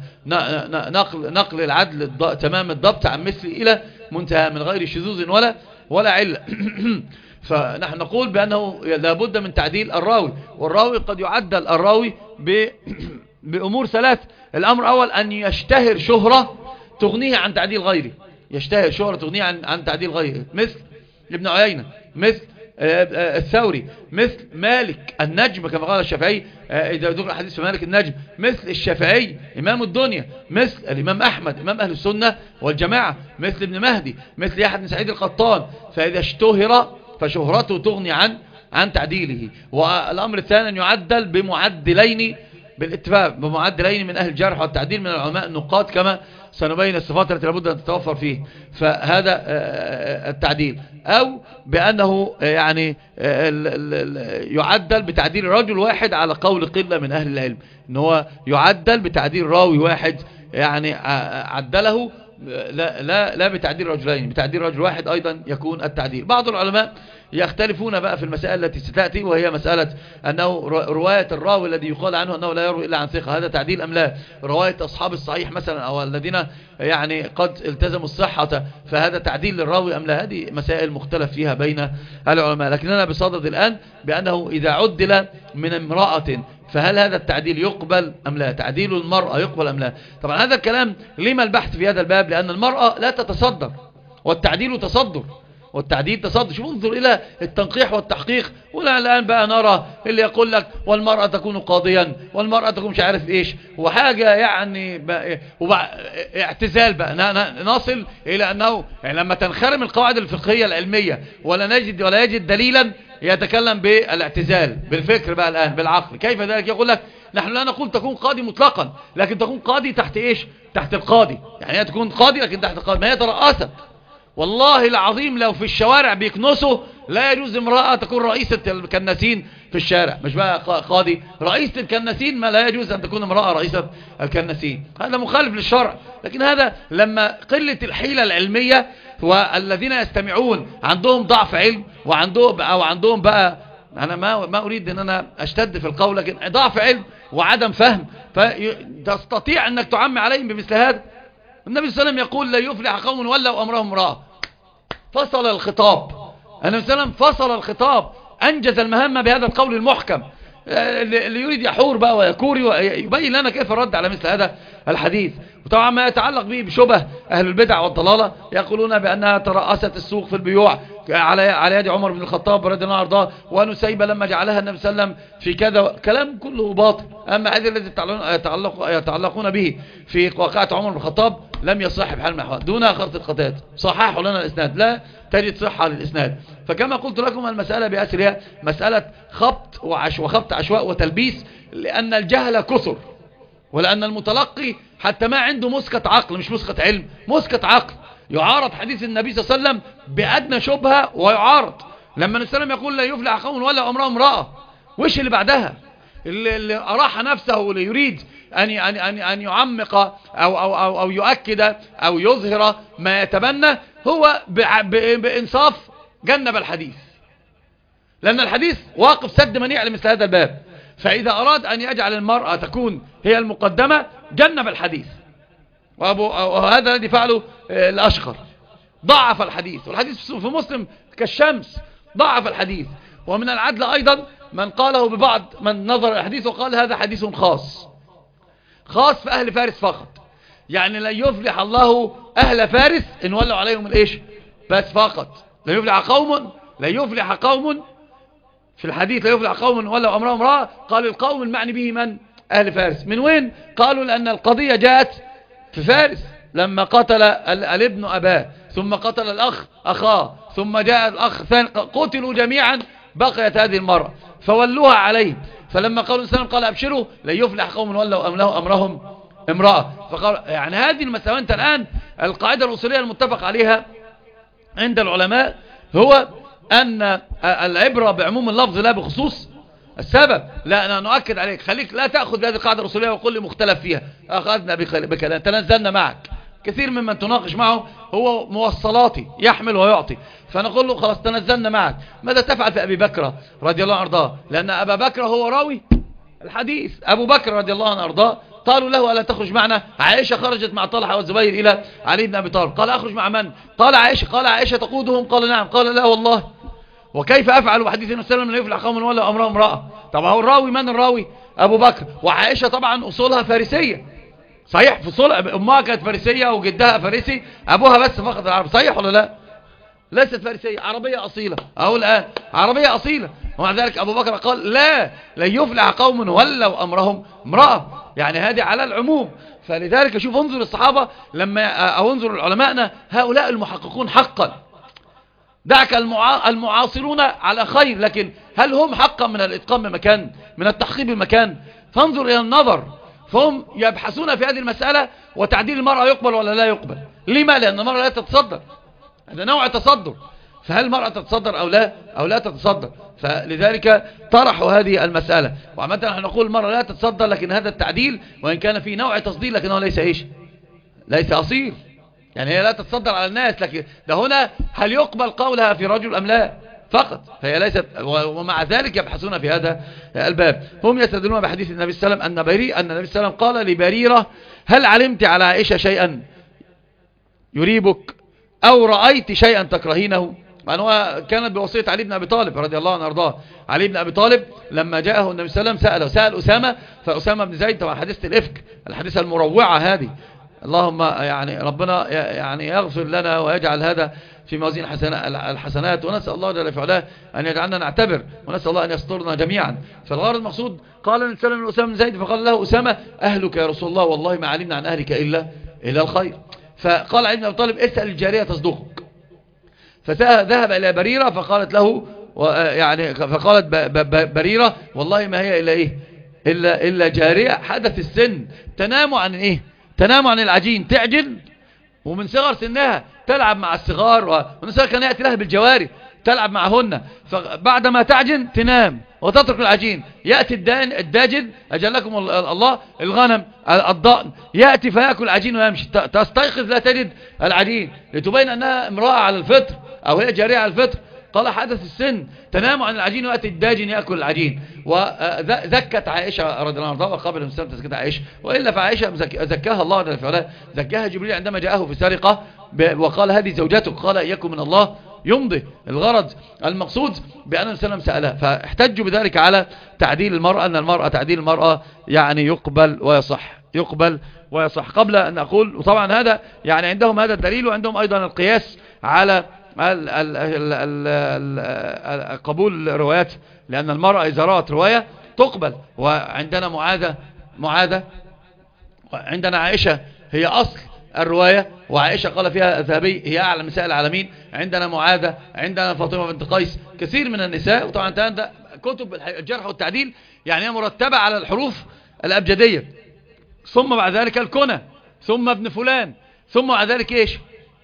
نقل نقل العدل الض... تمام الضبط عن مثل إلى منتهى من غير شذوذ ولا ولا علة. فنحن نقول بأنه لابد من تعديل الراوي، والراوي قد يعدل الراوي ب... بأمور ثلاث. الأمر الأول أن يشتهر شهرة تغنيه عن تعديل غيره، يشتهر شهرة تغنيه عن عن تعديل غيره، مثل ابن عيينة، مثل الثوري، مثل مالك النجم كما قال الشافعي إذا ذكر الحديث في مالك النجم، مثل الشافعي إمام الدنيا، مثل الإمام أحمد إمام أهل السنة والجماعة، مثل ابن مهدي، مثل يحيى بن سعيد القطان. فإذا اشتهر فشهرته تغني عن عن تعديله. والأمر الثاني أن يعدل بمعدلين بالاتفاق، بمعدلين من أهل الجرح والتعديل من العلماء النقاد كما سنبين الصفات التي لابد أن تتوفر فيه. فهذا التعديل، أو بأنه يعني يعدل بتعديل رجل واحد على قول قلة من أهل العلم، إن هو يعدل بتعديل راوي واحد يعني عدله لا لا لا بتعديل رجلين، بتعديل رجل واحد أيضا يكون التعديل. بعض العلماء يختلفون بقى في المسائل التي ستأتي، وهي مسألة أنه رواية الراوي الذي يقال عنه أنه لا يروي إلا عن ثقة، هذا تعديل أم لا؟ رواية أصحاب الصحيح مثلا أو الذين يعني قد التزموا الصحة، فهذا تعديل للراوي أم لا؟ هذه مسائل مختلف فيها بين العلماء، لكننا بصدد الآن بأنه إذا عدل من امرأة فهل هذا التعديل يقبل أم لا؟ تعديل المرأة يقبل أم لا؟ طبعا هذا الكلام لما البحث في هذا الباب؟ لأن المرأة لا تتصدر، والتعديل تصدر، والتعديل تصدر. شوف انظر إلى التنقيح والتحقيق. ولا الآن بقى نرى اللي يقول لك والمرأة تكون قاضيا، والمرأة تكون مش عارف إيش، وحاجة يعني بقى وبقى اعتزال بقى. نصل إلى أنه يعني لما تنخرم القواعد الفقهية العلمية ولا نجد ولا يجد دليلا يتكلم بالاعتزال بالفكر بقى الآن بالعقل. كيف ذلك؟ يقول لك نحن لا نقول تكون قاضي مطلقا، لكن تكون قاضي تحت إيش؟ تحت القاضي. يعني هي تكون قاضي لكن تحت القاضي، ما هي ترأست. والله العظيم لو في الشوارع بيكنسوا لا يجوز امرأة تكون رئيسة الكناسين في الشارع، مش بقى قاضي، رئيسة الكناسين ما لا يجوز أن تكون امرأة رئيسة الكناسين، هذا مخالف للشرع. لكن هذا لما قلة الحيلة العلمية والذين يستمعون عندهم ضعف علم وعندهم أو عندهم بقى، أنا ما ما أريد أن أنا أشتد في القول، لكن ضعف علم وعدم فهم، فتستطيع أنك تعمي عليهم بمثل هذا. النبي صلى الله عليه وسلم يقول لا يفلح قوم ولوا أمرهم امرأة، فصل الخطاب. النبي صلى الله عليه وسلم فصل الخطاب، أنجز المهمة بهذا القول المحكم. اللي يريد يحور بقى ويكوري ويبين لنا كيف الرد على مثل هذا الحديث. وطبعا ما يتعلق به بشبه أهل البدع والضلالة، يقولون بأنها ترأست السوق في البيوع على على يد عمر بن الخطاب رضي الله عنه وارضاه، ونسيبة لما جعلها النبي صلى الله عليه وسلم في كذا، كلام كله باطل. أما هذه الذي يتعلق يتعلقون به في واقعة عمر بن الخطاب لم يصح بحال من الأحوال، دون خرط القتات. صححوا لنا الإسناد، لا تجد صحة للإسناد. فكما قلت لكم المسألة بأسرها مسألة خبط وخبط عشواء وتلبيس، لأن الجهل كثر، ولأن المتلقي حتى ما عنده مسكة عقل، مش مسكة علم، مسكة عقل، يعارض حديث النبي صلى الله عليه وسلم بأدنى شبهة ويعارض. لما النبي صلى الله عليه وسلم يقول لا يفلح قوم ولا امرأة امرأة، وش اللي بعدها؟ اللي, اللي أراح نفسه واللي يريد أن أن أن أن يعمق أو أو أو أو يؤكد أو يظهر ما يتبنى، هو بإنصاف جنب الحديث، لأن الحديث واقف سد منيع لمثل هذا الباب. فإذا أراد أن يجعل المرأة تكون هي المقدمة جنب الحديث، وهذا الذي فعله الأشقر، ضعف الحديث. والحديث في مسلم كالشمس، ضعف الحديث. ومن العدل أيضا من قاله ببعض من نظر الحديث وقال هذا حديث خاص، خاص في أهل فارس فقط، يعني لا يفلح الله أهل فارس إن ولوا عليهم الإيش بس فقط. لا يفلح قوم، لا يفلح قوم في الحديث، لا يفلح قوم ولوا أمرهم امرأة. قال القوم المعني به من؟ أهل فارس. من وين؟ قالوا لأن القضية جاءت في فارس لما قتل الابن أباه، ثم قتل الأخ أخاه، ثم جاء الأخ ثاني، قتلوا جميعا، بقيت هذه المرأة فولوها عليه. فلما قالوا الإسلام قال أبشروا لا يفلح قوم ولوا أمرهم امرأة. فقال يعني هذه المسألة. أنت الآن القاعدة الأصولية المتفق عليها عند العلماء هو أن العبرة بعموم اللفظ لا بخصوص السبب. لا، أنا نؤكد عليك، خليك لا تأخذ هذه القاعدة الأصولية وقل لي مختلف فيها. أخذنا بكلام، تنزلنا معك. كثير ممن تناقش معه هو موصلاتي، يحمل ويعطي، فنقول له خلاص تنزلنا معك. ماذا تفعل في أبي بكر رضي الله عنه أرضاه؟ لأن أبا بكر هو راوي الحديث. أبو بكر رضي الله عنه أرضاه قالوا له ألا تخرج معنا؟ عائشة خرجت مع طلحة والزبير إلى علي بن أبي طالب، قال أخرج مع من؟ قال عائشة. قال عائشة تقودهم؟ قال نعم. قال لا والله، وكيف أفعل بحديث النبي صلى الله عليه وسلم لا يفلح قوم ولا أمرهم امرأة؟ طبعا هو الراوي من الراوي؟ أبو بكر. وعائشة طبعا أصولها فارسية، صحيح، في صلع أمها كانت فارسية وجدها فارسي، أبوها بس فقط العرب، صحيح ولا لا؟ ليست فارسية، عربية أصيلة. أقول الآن عربية أصيلة. ومع ذلك أبو بكر قال لا لا يفلح قوم ولوا أمرهم امرأة، يعني هذه على العموم. فلذلك شوف انظر الصحابة لما أو انظر العلماءنا هؤلاء المحققون حقا. دعك المعا... المعاصرون على خير، لكن هل هم حقا من الإتقان بمكان، من التحقيق بمكان؟ فانظر إلى النظر. فهم يبحثون في هذه المسألة وتعديل المرأة يقبل ولا لا يقبل. لما؟ لأن المرأة لا تتصدر، هذا نوع تصدر. فهل المرأة تتصدر أو لا أو لا تتصدر؟ فلذلك طرحوا هذه المسألة. وعامة نحن نقول المرأة لا تتصدر، لكن هذا التعديل وإن كان فيه نوع تصدير لكنه ليس إيش، ليس أصيل، يعني هي لا تتصدر على الناس، لكن ده هنا هل يقبل قولها في رجل أم لا فقط، فهي ليست. ومع ذلك يبحثون في هذا الباب. هم يستدلون بحديث النبي صلى الله عليه وسلم أن بري أن النبي صلى الله عليه وسلم قال لبريرة هل علمت على عائشة شيئا يريبك أو رأيت شيئا تكرهينه؟ مع هو كانت بوصية علي بن أبي طالب رضي الله عنه وارضاه. علي بن أبي طالب لما جاءه النبي صلى الله عليه وسلم سأله سأل أسامة، فأسامة بن زيد طبعا حديثة الإفك، الحديثة المروعة هذه، اللهم يعني ربنا يعني يغفر لنا ويجعل هذا في موازين الحسنات، ونسأل الله جل في علاه أن يجعلنا نعتبر، ونسأل الله أن يسترنا جميعا. فالغرض المقصود قال النبي صلى الله عليه وسلم لأسامة بن زيد فقال له أسامة أهلك يا رسول الله والله ما علمنا عن أهلك إلا إلا الخير. فقال علي بن أبي طالب اسأل الجارية تصدقك. فذهب إلى بريرة فقالت له يعني فقالت بريرة والله ما هي إلا إيه إلا, إلا جارية حدث السن تنام عن إيه تنام عن العجين، تعجن ومن صغر سنها تلعب مع الصغار، والنساء كان يأتي لها بالجواري تلعب معهن، فبعدما تعجن تنام وتترك العجين. يأتي الداجن أجلكم الله الغنم الضأن يأتي فيأكل العجين ويمشي، تستيقظ لا تجد العجين لتبين أنها امرأة على الفطر أو هي جارية على الفطر. قال حدث السن تنام عن العجين ويأتي الداجن يأكل العجين. وذكت عائشة رضي الله عنها وقبل المسلم تزكت عائشة، وإلا فعائشة زكاها الله جل في علاه، زكاها جبريل عندما جاءه في سرقة وقال هذه زوجتك، قال إياكم من الله يمضي. الغرض المقصود بأن السلام سألها، فاحتجوا بذلك على تعديل المرأة، أن المرأة تعديل المرأة يعني يقبل ويصح يقبل ويصح. قبل أن أقول وطبعا هذا يعني عندهم هذا الدليل، وعندهم أيضا القياس على ال ال ال ال ال قبول الروايات، لأن المرأة إذا رأت رواية تقبل. وعندنا معاذة معاذة عندنا عائشة هي أصل الرواية، وعائشة قال فيها الذهبي هي أعلى نساء العالمين. عندنا معاذة، عندنا فاطمة بنت قيس، كثير من النساء. وطبعا ده كتب الجرح والتعديل يعني هي مرتبة على الحروف الأبجدية، ثم بعد ذلك الكنى، ثم ابن فلان، ثم بعد ذلك إيش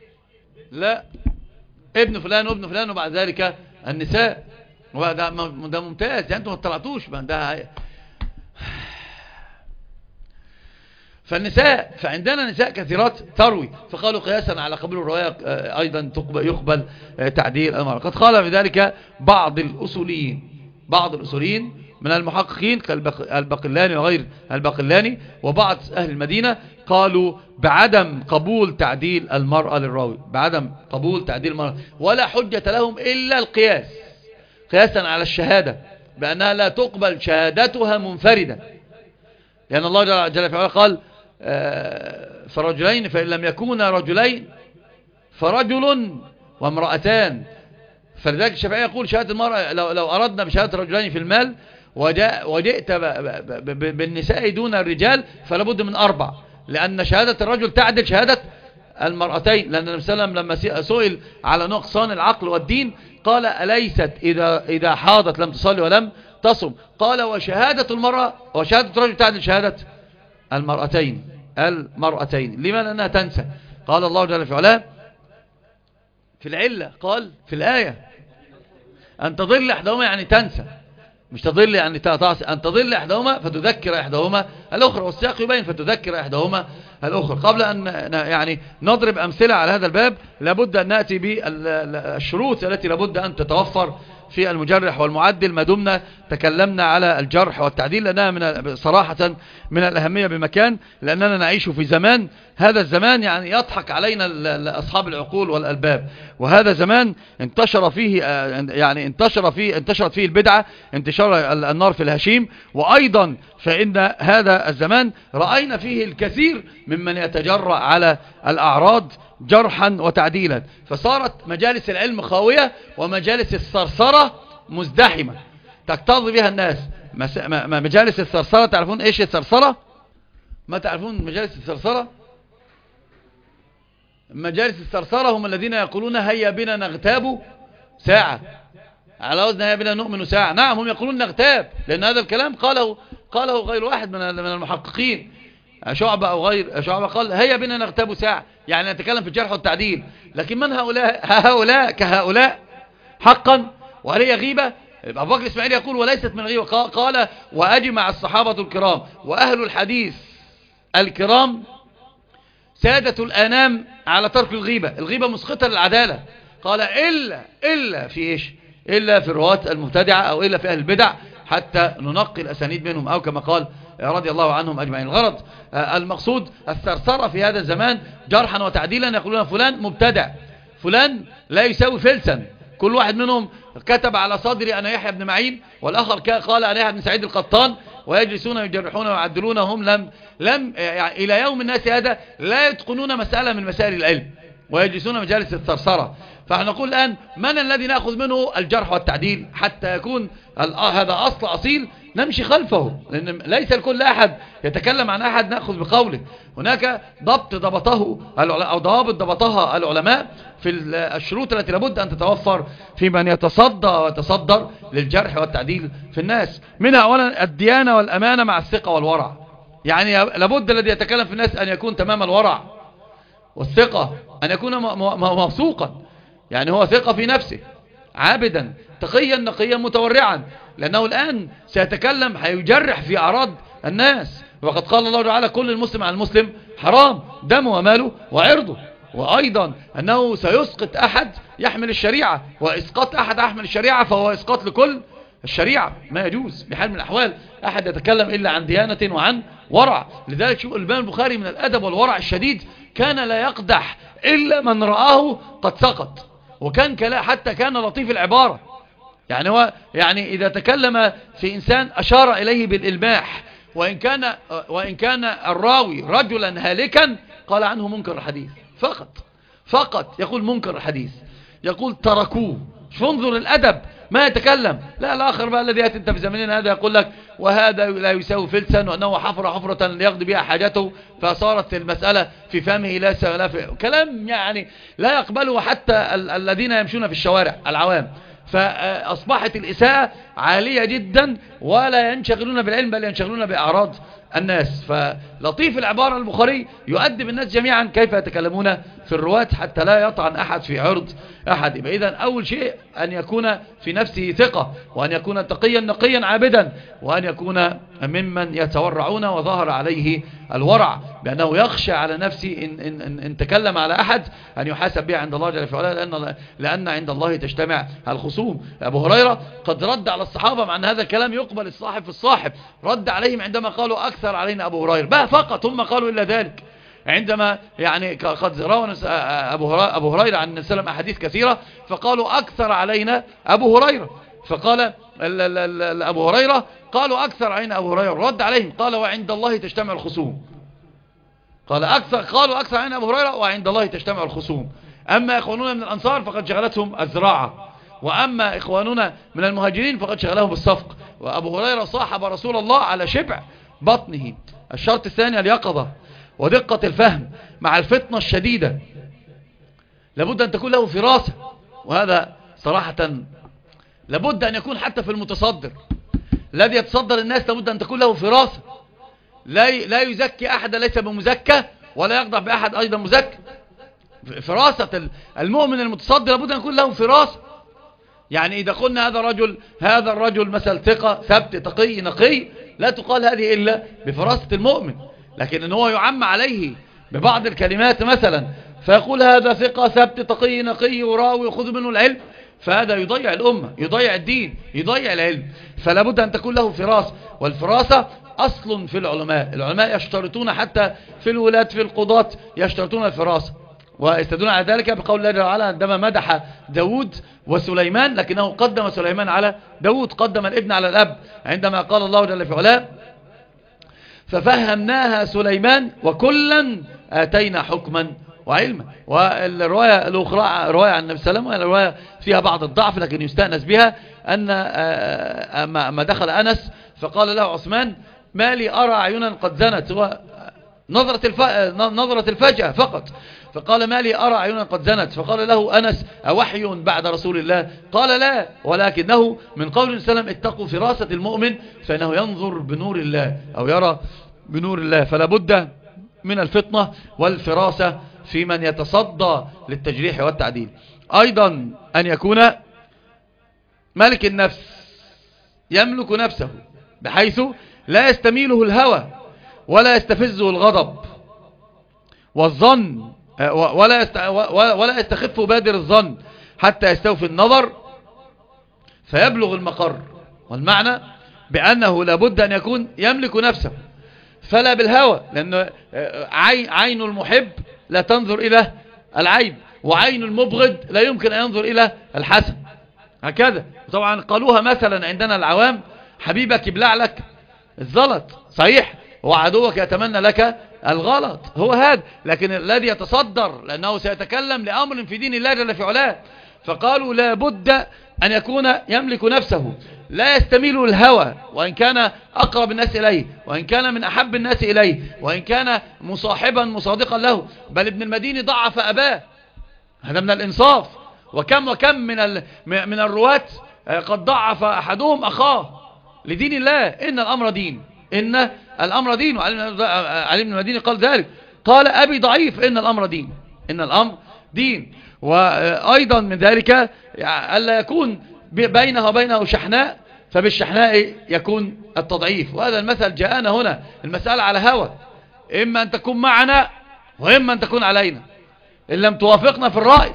لا ابن فلان وابن فلان، وبعد ذلك النساء. وده ده ممتاز يعني، انتم ما طلعتوش ده. فالنساء فعندنا نساء كثيرات تروي، فقالوا قياسا على قبول الرواية أيضا يقبل تعديل المرأة. قد قال بذلك بعض الأصوليين بعض الأصوليين من المحققين كالباقلاني وغير الباقلاني وبعض أهل المدينة قالوا بعدم قبول تعديل المرأة للراوي، بعدم قبول تعديل المرأة، ولا حجة لهم إلا القياس، قياسا على الشهادة بأنها لا تقبل شهادتها منفردة، لأن الله جل في علاه قال فرجلين فإن لم يكونا رجلين فرجل وامرأتان. فلذلك الشافعي يقول شهادة المرأة لو, لو أردنا بشهادة رجلين في المال وجاء وجئت بالنساء دون الرجال فلا بد من أربع، لأن شهادة الرجل تعدل شهادة المرأتين. لأن النبي صلى الله عليه وسلم لما سئل على نقصان العقل والدين قال أليست إذا, إذا حاضت لم تصلي ولم تصم؟ قال وشهادة المرأة وشهادة الرجل تعدل شهادة المرأتين المرأتين لمن أنها تنسى. قال الله جل في علاه في العلة، قال في الآية أن تضل إحداهما يعني تنسى، مش تضل يعني تعصي، أن تضل إحداهما فتذكر إحداهما الأخرى، والسياق يبين فتذكر إحداهما الأخرى. قبل أن يعني نضرب أمثلة على هذا الباب لابد أن نأتي بالشروط التي لابد أن تتوفر في المجرح والمعدل، ما دمنا تكلمنا على الجرح والتعديل، لأنها من صراحة من الأهمية بمكان، لأننا نعيش في زمان، هذا الزمان يعني يضحك علينا أصحاب العقول والألباب، وهذا زمان انتشر فيه يعني انتشر فيه انتشرت فيه البدعة انتشار النار في الهشيم. وأيضا فإن هذا الزمان رأينا فيه الكثير ممن يتجرأ على الأعراض جرحا وتعديلا، فصارت مجالس العلم خاوية ومجالس الثرثرة مزدحمة تقتضي بها الناس. مجالس الثرثرة، تعرفون ايش الثرثرة؟ ما تعرفون مجالس الثرثرة؟ مجالس الثرثرة هم الذين يقولون هيا بنا نغتاب ساعة، على وزن هيا بنا نؤمن ساعة. نعم هم يقولون نغتاب، لأن هذا الكلام قاله قاله غير واحد من المحققين، شعبة أو غير شعبة، قال هيا بنا نغتاب ساعة، يعني نتكلم في الجرح والتعديل. لكن من هؤلاء؟ هؤلاء كهؤلاء حقا، وهل هي غيبة؟ أبو بكر الإسماعيل يقول وليست من غيبة، قال وأجمع الصحابة الكرام وأهل الحديث الكرام سادة الأنام على ترك الغيبة. الغيبة مسقطة للعدالة. قال إلا إلا في إيش؟ إلا في الرواة المبتدعة أو إلا في أهل البدع، حتى ننقي الأسانيد منهم، أو كما قال رضي الله عنهم أجمعين. الغرض المقصود الثرثرة في هذا الزمان جرحا وتعديلا، يقولون فلان مبتدع، فلان لا يساوي فلسا. كل واحد منهم كتب على صدري أنا يحيى بن معين، والآخر قال أنا يحيى بن سعيد القطان، ويجلسون يجرحون ويعدلونهم. لم لم يعني إلى يوم الناس هذا لا يتقنون مسألة من مسائل العلم، ويجلسون مجالس الثرثرة. فنحن نقول الآن من الذي نأخذ منه الجرح والتعديل حتى يكون هذا أصل أصيل نمشي خلفه، لأن ليس الكل أحد يتكلم عن أحد نأخذ بقوله. هناك ضبط ضبطه أو ضوابط ضبطها العلماء في الشروط التي لابد أن تتوفر في من يتصدى ويتصدر للجرح والتعديل في الناس. منها أولا الديانة والأمانة مع الثقة والورع. يعني لابد الذي يتكلم في الناس أن يكون تمام الورع والثقة، أن يكون موثوقا، يعني هو ثقة في نفسه، عابدا تقيا نقيا متورعا، لأنه الآن سيتكلم هيجرح في أعراض الناس. وقد قال الله تعالى كل المسلم على المسلم حرام دمه وماله وعرضه. وأيضا أنه سيسقط أحد يحمل الشريعة، وإسقاط أحد يحمل الشريعة فهو إسقاط لكل الشريعة. ما يجوز بحال من الأحوال أحد يتكلم إلا عن ديانة وعن ورع. لذلك شوف الإمام البخاري من الأدب والورع الشديد كان لا يقدح إلا من رآه قد سقط، وكان كلا حتى كان لطيف العبارة. يعني هو يعني إذا تكلم في إنسان أشار إليه بالإلماح، وإن كان وإن كان الراوي رجلا هالكا قال عنه منكر الحديث فقط فقط. يقول منكر الحديث، يقول تركوه. فانظر الأدب ما يتكلم. لا الآخر بقى الذي يأتي انت في زماننا هذا يقول لك وهذا لا يساوي فلسا، وأنه حفر حفرة ليقضي بها حاجته، فصارت المسألة في فمه لا لا في كلام يعني لا يقبله حتى ال الذين يمشون في الشوارع العوام. فأصبحت الإساءة عالية جدا، ولا ينشغلون بالعلم بل ينشغلون بأعراض الناس. فلطيف العبارة البخاري يؤدب الناس جميعا كيف يتكلمون في الرواة حتى لا يطعن أحد في عرض أحد. يبقى إذن أول شيء أن يكون في نفسه ثقة، وأن يكون تقيا نقيا عابدا، وأن يكون ممن يتورعون وظهر عليه الورع، بأنه يخشى على نفسه إن, إن, إن, إن تكلم على أحد أن يحاسب به عند الله جل في علاه، لأن, لأن عند الله تجتمع الخصوم. أبو هريرة قد رد على الصحابة مع أن هذا الكلام يقبل الصاحب في الصاحب، رد عليهم عندما قالوا أكثر علينا أبو هريرة بقى فقط، هم قالوا إلا ذلك. عندما يعني قد روى أبو هريرة عن النبي صلى الله عليه وسلم أحاديث كثيرة، فقالوا أكثر علينا أبو هريرة، فقال أبو هريرة قالوا أكثر علينا أبو هريرة، رد عليهم قال وعند الله تجتمع الخصوم. قال أكثر قالوا أكثر علينا أبو هريرة وعند الله تجتمع الخصوم. أما إخواننا من الأنصار فقد شغلتهم الزراعة، وأما إخواننا من المهاجرين فقد شغلهم بالصفق. وأبو هريرة صاحب رسول الله على شبع بطنه. الشرط الثاني اليقظة ودقة الفهم مع الفتنة الشديدة. لابد أن تكون له فراسة، وهذا صراحة لابد أن يكون حتى في المتصدر الذي يتصدر الناس، لابد أن تكون له فراسة. لا لا يزكي أحد ليس بمزكى، ولا يقضع بأحد أيضا مزكى. فراسة المؤمن المتصدر لابد أن يكون له فراسة. يعني إذا قلنا هذا رجل هذا الرجل مثل ثقة ثبت تقي نقي، لا تقال هذه إلا بفراسة المؤمن. لكن إن هو يعم عليه ببعض الكلمات مثلا فيقول هذا ثقة ثبت تقي نقي وراوي يأخذ منه العلم، فهذا يضيع الأمة، يضيع الدين، يضيع العلم. فلا بد أن تكون له فراسة، والفراسة أصل في العلماء. العلماء يشترطون حتى في الولاة في القضاة يشترطون الفراسة، ويستدون على ذلك بقول الله تعالى عندما مدح داود وسليمان، لكنه قدم سليمان على داود، قدم الابن على الأب، عندما قال الله جل في علاه ففهمناها سليمان وكلا آتينا حكما وعلما. والرواية الأخرى رواية عن النبي صلى الله عليه وسلم، الرواية فيها بعض الضعف لكن يستأنس بها، أن ما دخل أنس فقال له عثمان ما لي أرى عيونا قد زنت، هو نظرة الف... نظرة الفجأة فقط، فقال ما لي أرى عيونا قد زنت، فقال له أنس أوحي بعد رسول الله؟ قال لا، ولكنه من قول النبي صلى الله عليه وسلم اتقوا فراسة المؤمن فإنه ينظر بنور الله أو يرى بنور الله. فلا بد من الفطنة والفراسة في من يتصدى للتجريح والتعديل. أيضا أن يكون ملك النفس، يملك نفسه بحيث لا يستميله الهوى ولا يستفزه الغضب والظن ولا ولا يستخف بادر الظن حتى يستوفي النظر فيبلغ المقر. والمعنى بأنه لابد أن يكون يملك نفسه، فلا بالهوى، لأن عين المحب لا تنظر إلى العيب، وعين المبغض لا يمكن أن ينظر إلى الحسن. هكذا طبعا قالوها مثلا عندنا العوام: حبيبك يبلع لك الزلط، صحيح، وعدوك يتمنى لك الغلط، هو هذا. لكن الذي يتصدر لأنه سيتكلم لأمر في دين الله جل في علاه، فقالوا لا بد أن يكون يملك نفسه، لا يستميل الهوى، وإن كان أقرب الناس إليه، وإن كان من أحب الناس إليه، وإن كان مصاحبا مصادقا له. بل ابن المديني ضعف أباه، هذا من الإنصاف. وكم وكم من من الرواة قد ضعف أحدهم أخاه لدين الله. إن الأمر دين، إن الأمر دين. وعلي بن المديني قال ذلك، قال أبي ضعيف إن الأمر دين، إن الأمر دين. وأيضا من ذلك ألا يكون بينه وبينه شحناء، فبالشحناء يكون التضعيف. وهذا المثل جاءنا هنا، المسألة على هوى، إما أن تكون معنا وإما أن تكون علينا. إن لم توافقنا في الرأي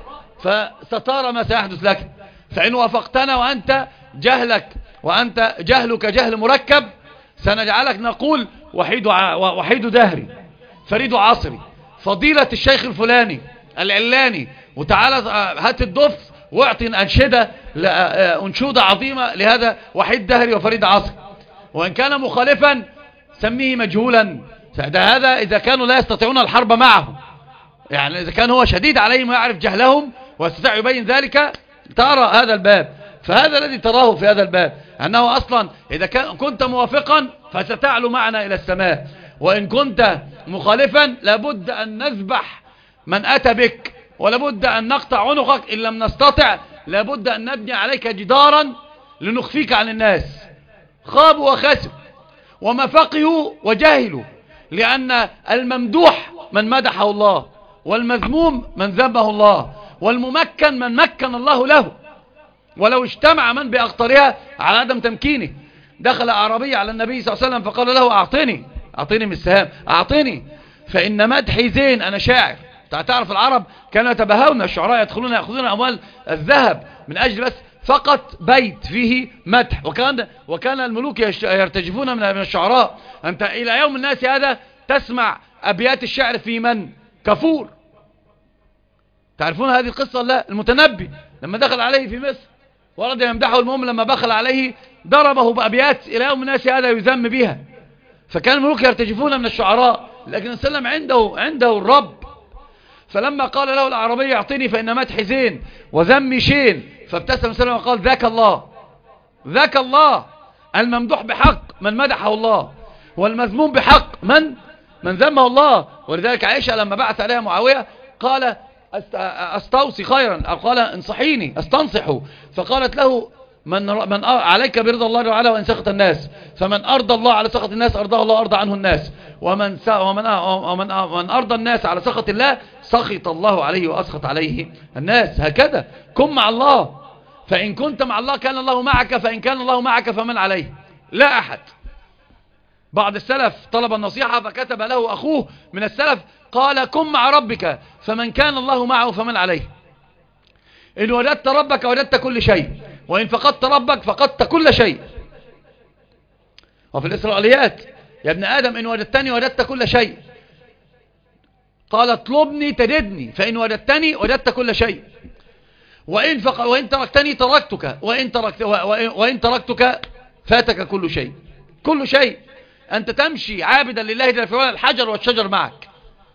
فسترى ما سيحدث لك، فإن وافقتنا وأنت جهلك وأنت جهلك جهل مركب سنجعلك نقول وحيد وحيد دهري، فريد عصري، فضيلة الشيخ الفلاني العلاني، وتعالى هات الضف واعطي أنشدة أنشودة عظيمة لهذا وحيد دهري وفريد عصري. وإن كان مخالفا سميه مجهولا. هذا إذا كانوا لا يستطيعون الحرب معه، يعني إذا كان هو شديد عليهم ويعرف جهلهم ويستطيع يبين ذلك، ترى هذا الباب. فهذا الذي تراه في هذا الباب، أنه أصلا إذا كنت موافقا فستعلو معنا إلى السماء، وإن كنت مخالفا لابد أن نذبح من أتى بك، ولابد أن نقطع عنقك إن لم نستطع. لابد أن نبني عليك جدارا لنخفيك عن الناس. خابوا وخسروا وما فقهوا وجهلوا، لأن الممدوح من مدحه الله، والمذموم من ذمه الله، والممكن من مكن الله له. ولو اجتمع من بأخطرها على عدم تمكينه. دخل أعرابي على النبي صلى الله عليه وسلم فقال له أعطني أعطني من السهام، أعطني فإن مدحي زين، أنا شاعر. تعرف العرب كانوا يتباهون، الشعراء يدخلون يأخذون أموال الذهب من أجل بس فقط بيت فيه مدح. وكان وكان الملوك يرتجفون من الشعراء. أنت إلى يوم الناس هذا تسمع أبيات الشعر في من؟ كفور. تعرفون هذه القصة؟ لا، المتنبي لما دخل عليه في مصر ورد يمدحه، المهم لما بخل عليه ضربه بأبيات إلى يوم الناس هذا يذم بها. فكان الملوك يرتجفون من الشعراء، لكن السلام عنده عنده الرب. فلما قال له الأعرابي اعطني فإن مدحي زين وذمي شين، فابتسم سلم وقال ذاك الله، ذاك الله. الممدوح بحق من مدحه الله، والمذموم بحق من من ذمه الله. ولذلك عائشة لما بعث عليها معاوية قال استوصي خيرا، أو قال انصحيني استنصحه، فقالت له من, من عليك برضا الله تعالى وإن سخط الناس، فمن أرضى الله على سخط الناس أرضاه الله أرضى عنه الناس، ومن, ومن, ومن, ومن أرضى الناس على سخط الله سخط الله عليه وأسخط عليه الناس. هكذا كن مع الله، فإن كنت مع الله كان الله معك، فإن كان الله معك فمن عليه؟ لا أحد. بعض السلف طلب النصيحة فكتب له أخوه من السلف قال كن مع ربك، فمن كان الله معه فمن عليه. إن وجدت ربك وجدت كل شيء، وإن فقدت ربك فقدت كل شيء. وفي الإسرائيليات يا ابن آدم إن وجدتني وجدت كل شيء، قال اطلبني تجدني، فإن وجدتني وجدت كل شيء، وإن, فق... وإن تركتني تركتك، وإن, تركت... وإن... وإن تركتك فاتك كل شيء. كل شيء. أنت تمشي عابدا لله جل وعلا، الحجر والشجر معك.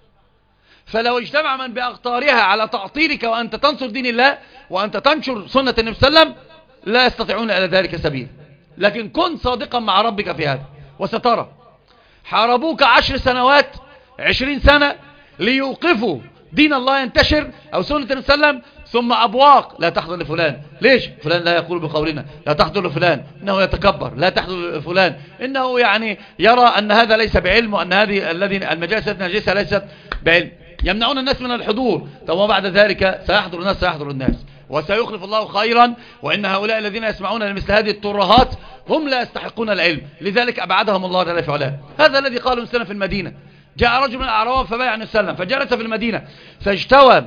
فلو اجتمع من بأقطارها على تعطيلك وأنت تنصر دين الله وأنت تنشر سنة النبي صلى الله عليه وسلم لا يستطيعون إلى ذلك سبيل. لكن كن صادقا مع ربك في هذا وسترى. حاربوك عشر سنوات عشرين سنة ليوقفوا دين الله ينتشر أو سنة النبي صلى الله عليه وسلم، ثم أبواق لا تحضر لفلان. ليش؟ فلان لا يقول بقولنا، لا تحضر لفلان إنه يتكبر، لا تحضر لفلان إنه يعني يرى أن هذا ليس بعلم، وأن هذه الذي المجالس النجسة ليست بعلم. يمنعون الناس من الحضور. ثم بعد ذلك سيحضر الناس سيحضر الناس وسيخلف الله خيرا. وإن هؤلاء الذين يسمعون لمثل هذه الترهات هم لا يستحقون العلم، لذلك أبعدهم الله جل وعلا. هذا الذي قالوا السنة في المدينة، جاء رجل من الأعراب فبايع النبي صلى الله عليه وسلم، فجلس في المدينة فاجتوى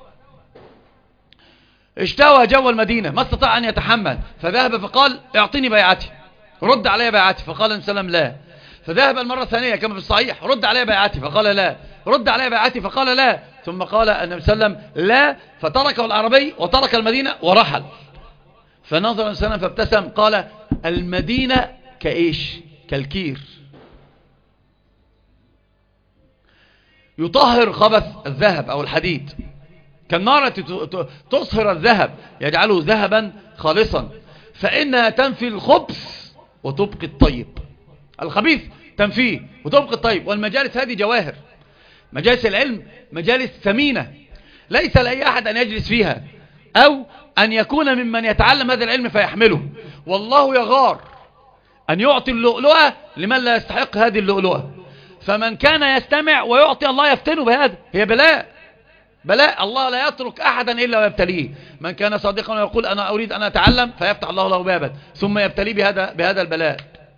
اشتوى جو المدينة، ما استطاع أن يتحمل، فذهب فقال اعطيني بيعتي، رد علي بيعتي، فقال النبي صلى الله عليه وسلم لا. فذهب المرة الثانية كما في الصحيح، رد علي بيعتي، فقال لا، رد علي بيعتي، فقال لا، ثم قال النبي صلى الله عليه وسلم لا، فتركه العربي وترك المدينة ورحل. فنظر النبي صلى الله عليه وسلم فابتسم قال المدينة كإيش؟ كالكير، يطهر خبث الذهب أو الحديد، كالنار تصهر الذهب يجعله ذهبا خالصا، فإنها تنفي الخبث وتبقي الطيب. الخبيث تنفيه وتبقي الطيب. والمجالس هذه جواهر، مجالس العلم مجالس ثمينة، ليس لأي أحد أن يجلس فيها أو أن يكون ممن يتعلم هذا العلم فيحمله. والله يغار أن يعطي اللؤلؤة لمن لا يستحق هذه اللؤلؤة، فمن كان يستمع ويعطي الله يفتنه بهذا. هي بلاء، بلاء، الله لا يترك أحدا إلا ويبتليه. من كان صادقا ويقول أنا أريد أن أتعلم فيفتح الله له بابا ثم يبتليه بهذا, بهذا البلاء.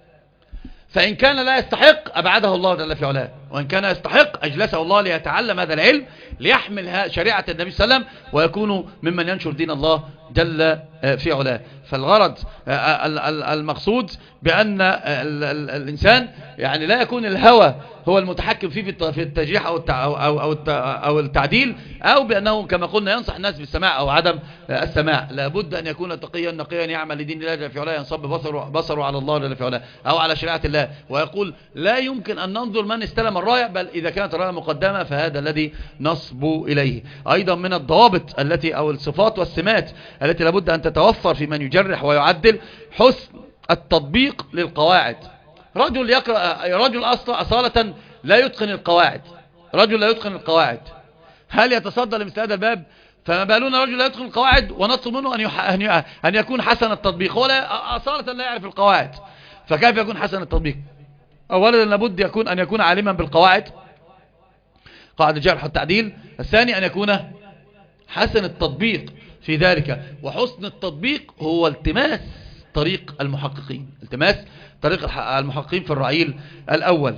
فإن كان لا يستحق أبعده الله جل في علاه، وإن كان يستحق أجلسه الله ليتعلم هذا العلم ليحمل شريعة النبي صلى الله عليه وسلم ويكون ممن ينشر دين الله جل في علاه. فالغرض المقصود بأن الإنسان يعني لا يكون الهوى هو المتحكم فيه في التجريح أو أو التعديل، أو بأنه كما قلنا ينصح الناس بالسماع أو عدم السماع. لابد أن يكون تقيا نقيا يعمل لدين الله جل في علاه، ينصب بصره, بصره على الله جل في علاه أو على شريعة الله. ويقول لا يمكن أن ننظر من استلم الراية، بل إذا كانت الراية مقدمة فهذا الذي نصب إليه. أيضا من الضوابط التي أو الصفات والسمات التي لابد أن تتوفر في من يجرح ويعدل حسن التطبيق للقواعد. رجل يقرأ رجل أصلا أصالة لا يتقن القواعد، رجل لا يتقن القواعد، هل يتصدى لمثل هذا الباب؟ فما بالنا رجل لا يتقن القواعد ونطلب منه أن, يح... أن يكون حسن التطبيق، هو لا أصالة لا يعرف القواعد، فكيف يكون حسن التطبيق؟ أولا لابد يكون أن يكون عالما بالقواعد، قاعدة الجرح والتعديل. الثاني أن يكون حسن التطبيق في ذلك، وحسن التطبيق هو التماس طريق المحققين، التماس طريق المحققين في الرعيل الأول.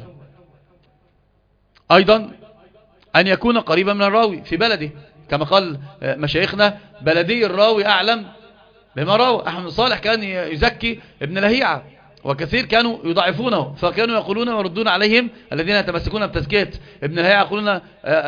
أيضا أن يكون قريبا من الراوي في بلده، كما قال مشايخنا بلدي الراوي أعلم بما راوي. أحمد صالح كان يزكي ابن لهيعة وكثير كانوا يضعفونه، فكانوا يقولون ويردون عليهم الذين يتمسكون بتزكية ابن لهيعة، يقولون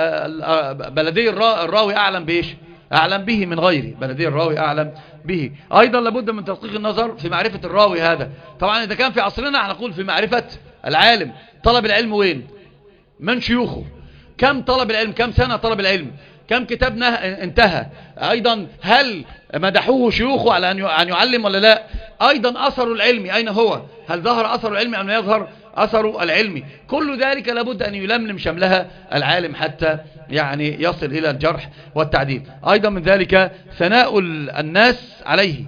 بلدي الراوي أعلم بإيش؟ أعلم به من غيره، بلدي الراوي أعلم به. أيضا لابد من تدقيق النظر في معرفة الراوي هذا. طبعا إذا كان في عصرنا هنقول في معرفة العالم، طلب العلم وين؟ من شيوخه؟ كم طلب العلم؟ كم سنة طلب العلم؟ كم كتاب انتهى؟ أيضا هل مدحوه شيوخه على أن يعلم ولا لا؟ أيضا أثر العلم أين هو؟ هل ظهر أثر العلم أم لا يظهر أثر العلم؟ كل ذلك لابد أن يلملم شملها العالم حتى يعني يصل إلى الجرح والتعديل. أيضا من ذلك ثناء الناس عليه،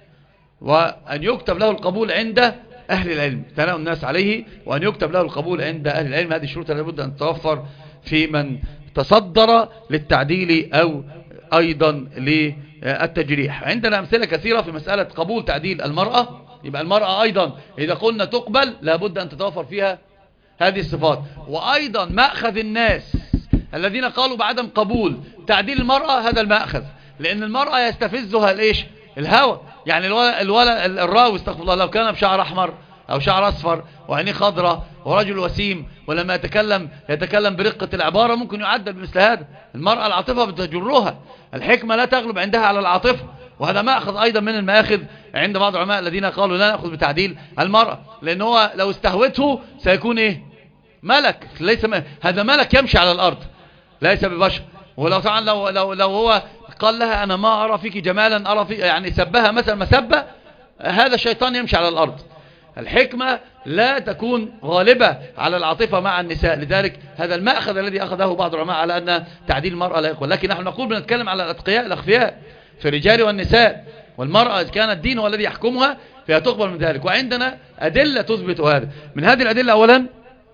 وأن يكتب له القبول عند أهل العلم، ثناء الناس عليه وأن يكتب له القبول عند أهل العلم. هذه الشروط لابد أن تتوفر في من تصدر للتعديل أو أيضا للتجريح. عندنا أمثلة كثيرة في مسألة قبول تعديل المرأة. يبقى المرأة أيضا إذا قلنا تقبل لابد أن تتوفر فيها هذه الصفات. وأيضا مأخذ الناس الذين قالوا بعدم قبول تعديل المرأة هذا المأخذ، لأن المرأة يستفزها الإيش؟ الهوى. يعني الولا الولا الراوي استغفر الله لو كان بشعر أحمر أو شعر أصفر وعينيه خضراء ورجل وسيم ولما يتكلم يتكلم برقة العبارة ممكن يعدل بمثل هذا. المرأة العاطفة بتجرها، الحكمة لا تغلب عندها على العاطفة، وهذا مأخذ أيضا من المآخذ عند بعض العلماء الذين قالوا لا نأخذ بتعديل المرأة، لأن هو لو استهوته سيكون إيه؟ ملك، ليس م... هذا ملك يمشي على الأرض ليس ببشر. ولو طبعا لو, لو, لو هو قال لها أنا ما أرى فيك جمالا أرى فيك، يعني سبها مثلا مسبة، هذا الشيطان يمشي على الأرض. الحكمة لا تكون غالبة على العاطفة مع النساء، لذلك هذا المأخذ الذي أخذه بعض العلماء على أن تعديل المرأة لا يقول. لكن نحن نقول بنتكلم على الأتقياء الأخفياء في الرجال والنساء، والمرأة كان الدين هو الذي يحكمها فهي تقبل من ذلك. وعندنا أدلة تثبت هذا. من هذه الأدلة أولا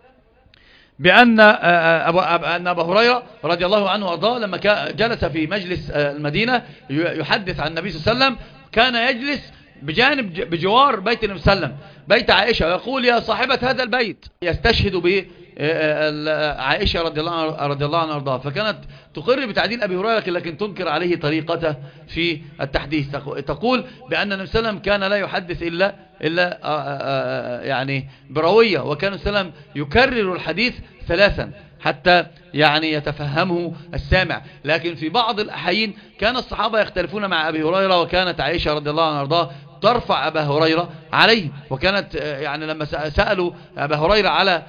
بأن أن أبا هريرة رضي الله عنه وأرضاه لما جلس في مجلس المدينة يحدث عن النبي صلى الله عليه وسلم كان يجلس بجانب بجوار بيت النبي صلى الله عليه وسلم بيت عائشة، ويقول يا صاحبة هذا البيت، يستشهد عائشة رضي الله عنها رضي الله عنها وارضاها، فكانت تقر بتعديل أبي هريرة لكن تنكر عليه طريقته في التحديث. تقول بأن النبي صلى الله عليه وسلم كان لا يحدث إلا إلا يعني بروية، وكان النبي صلى الله عليه وسلم يكرر الحديث ثلاثا حتى يعني يتفهمه السامع. لكن في بعض الأحيان كان الصحابة يختلفون مع أبي هريرة، وكانت عائشة رضي الله عنها وارضاها ترفع أبا هريرة عليه. وكانت يعني لما سألوا أبا هريرة على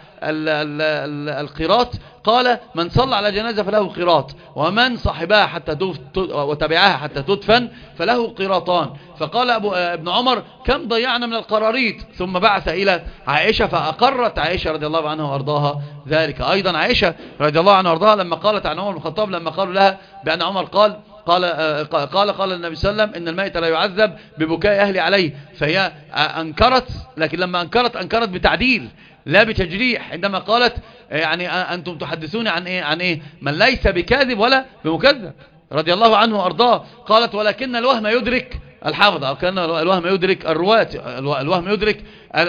القيراط قال من صلى على جنازة فله قيراط، ومن صحبها حتى وتبعها حتى تدفن فله قيراطان. فقال أبو ابن عمر كم ضيعنا من القراريط، ثم بعث إلى عائشة فأقرت عائشة رضي الله عنها وارضاها ذلك. أيضا عائشة رضي الله عنها وارضاها لما قالت عن عمر بن الخطاب لما قالوا لها بأن عمر قال قال قال قال النبي صلى الله عليه وسلم إن الميت لا يعذب ببكاء أهلي عليه، فهي أنكرت، لكن لما أنكرت أنكرت بتعديل لا بتجريح، عندما قالت يعني أنتم تحدثون عن إيه عن إيه من ليس بكاذب ولا بمكذب رضي الله عنه وأرضاه. قالت ولكن الوهم يدرك الحافظة، أو كان الوهم يدرك الرواة، الوهم يدرك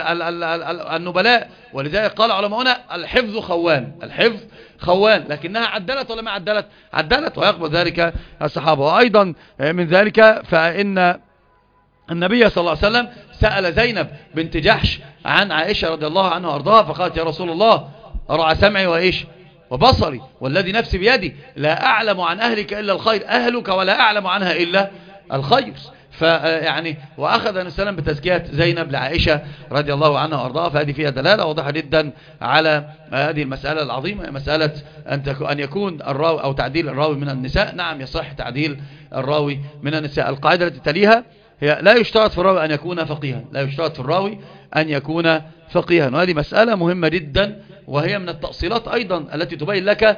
النبلاء. ولذلك قال علماؤنا الحفظ خوان، الحفظ خوان، لكنها عدلت ولا ما عدلت؟ عدلت، ويقبل ذلك الصحابة. وأيضا من ذلك فإن النبي صلى الله عليه وسلم سأل زينب بنت جحش عن عائشة رضي الله عنها وارضاها، فقالت يا رسول الله أرعى سمعي وإيش وبصري والذي نفسي بيدي لا أعلم عن أهلك إلا الخير، أهلك ولا أعلم عنها إلا الخير. فيعني وأخذ النبي صلى الله عليه وسلم بتزكية زينب لعائشة رضي الله عنها وارضاها. فهذه فيها دلالة واضحة جدا على هذه المسألة العظيمة، مسألة أن يكون الراوي أو تعديل الراوي من النساء. نعم يصح تعديل الراوي من النساء. القاعدة التي تليها هي لا يشترط في الراوي أن يكون فقيها، لا يشترط في الراوي أن يكون فقيها، وهذه مسألة مهمة جدا، وهي من التأصيلات أيضا التي تبين لك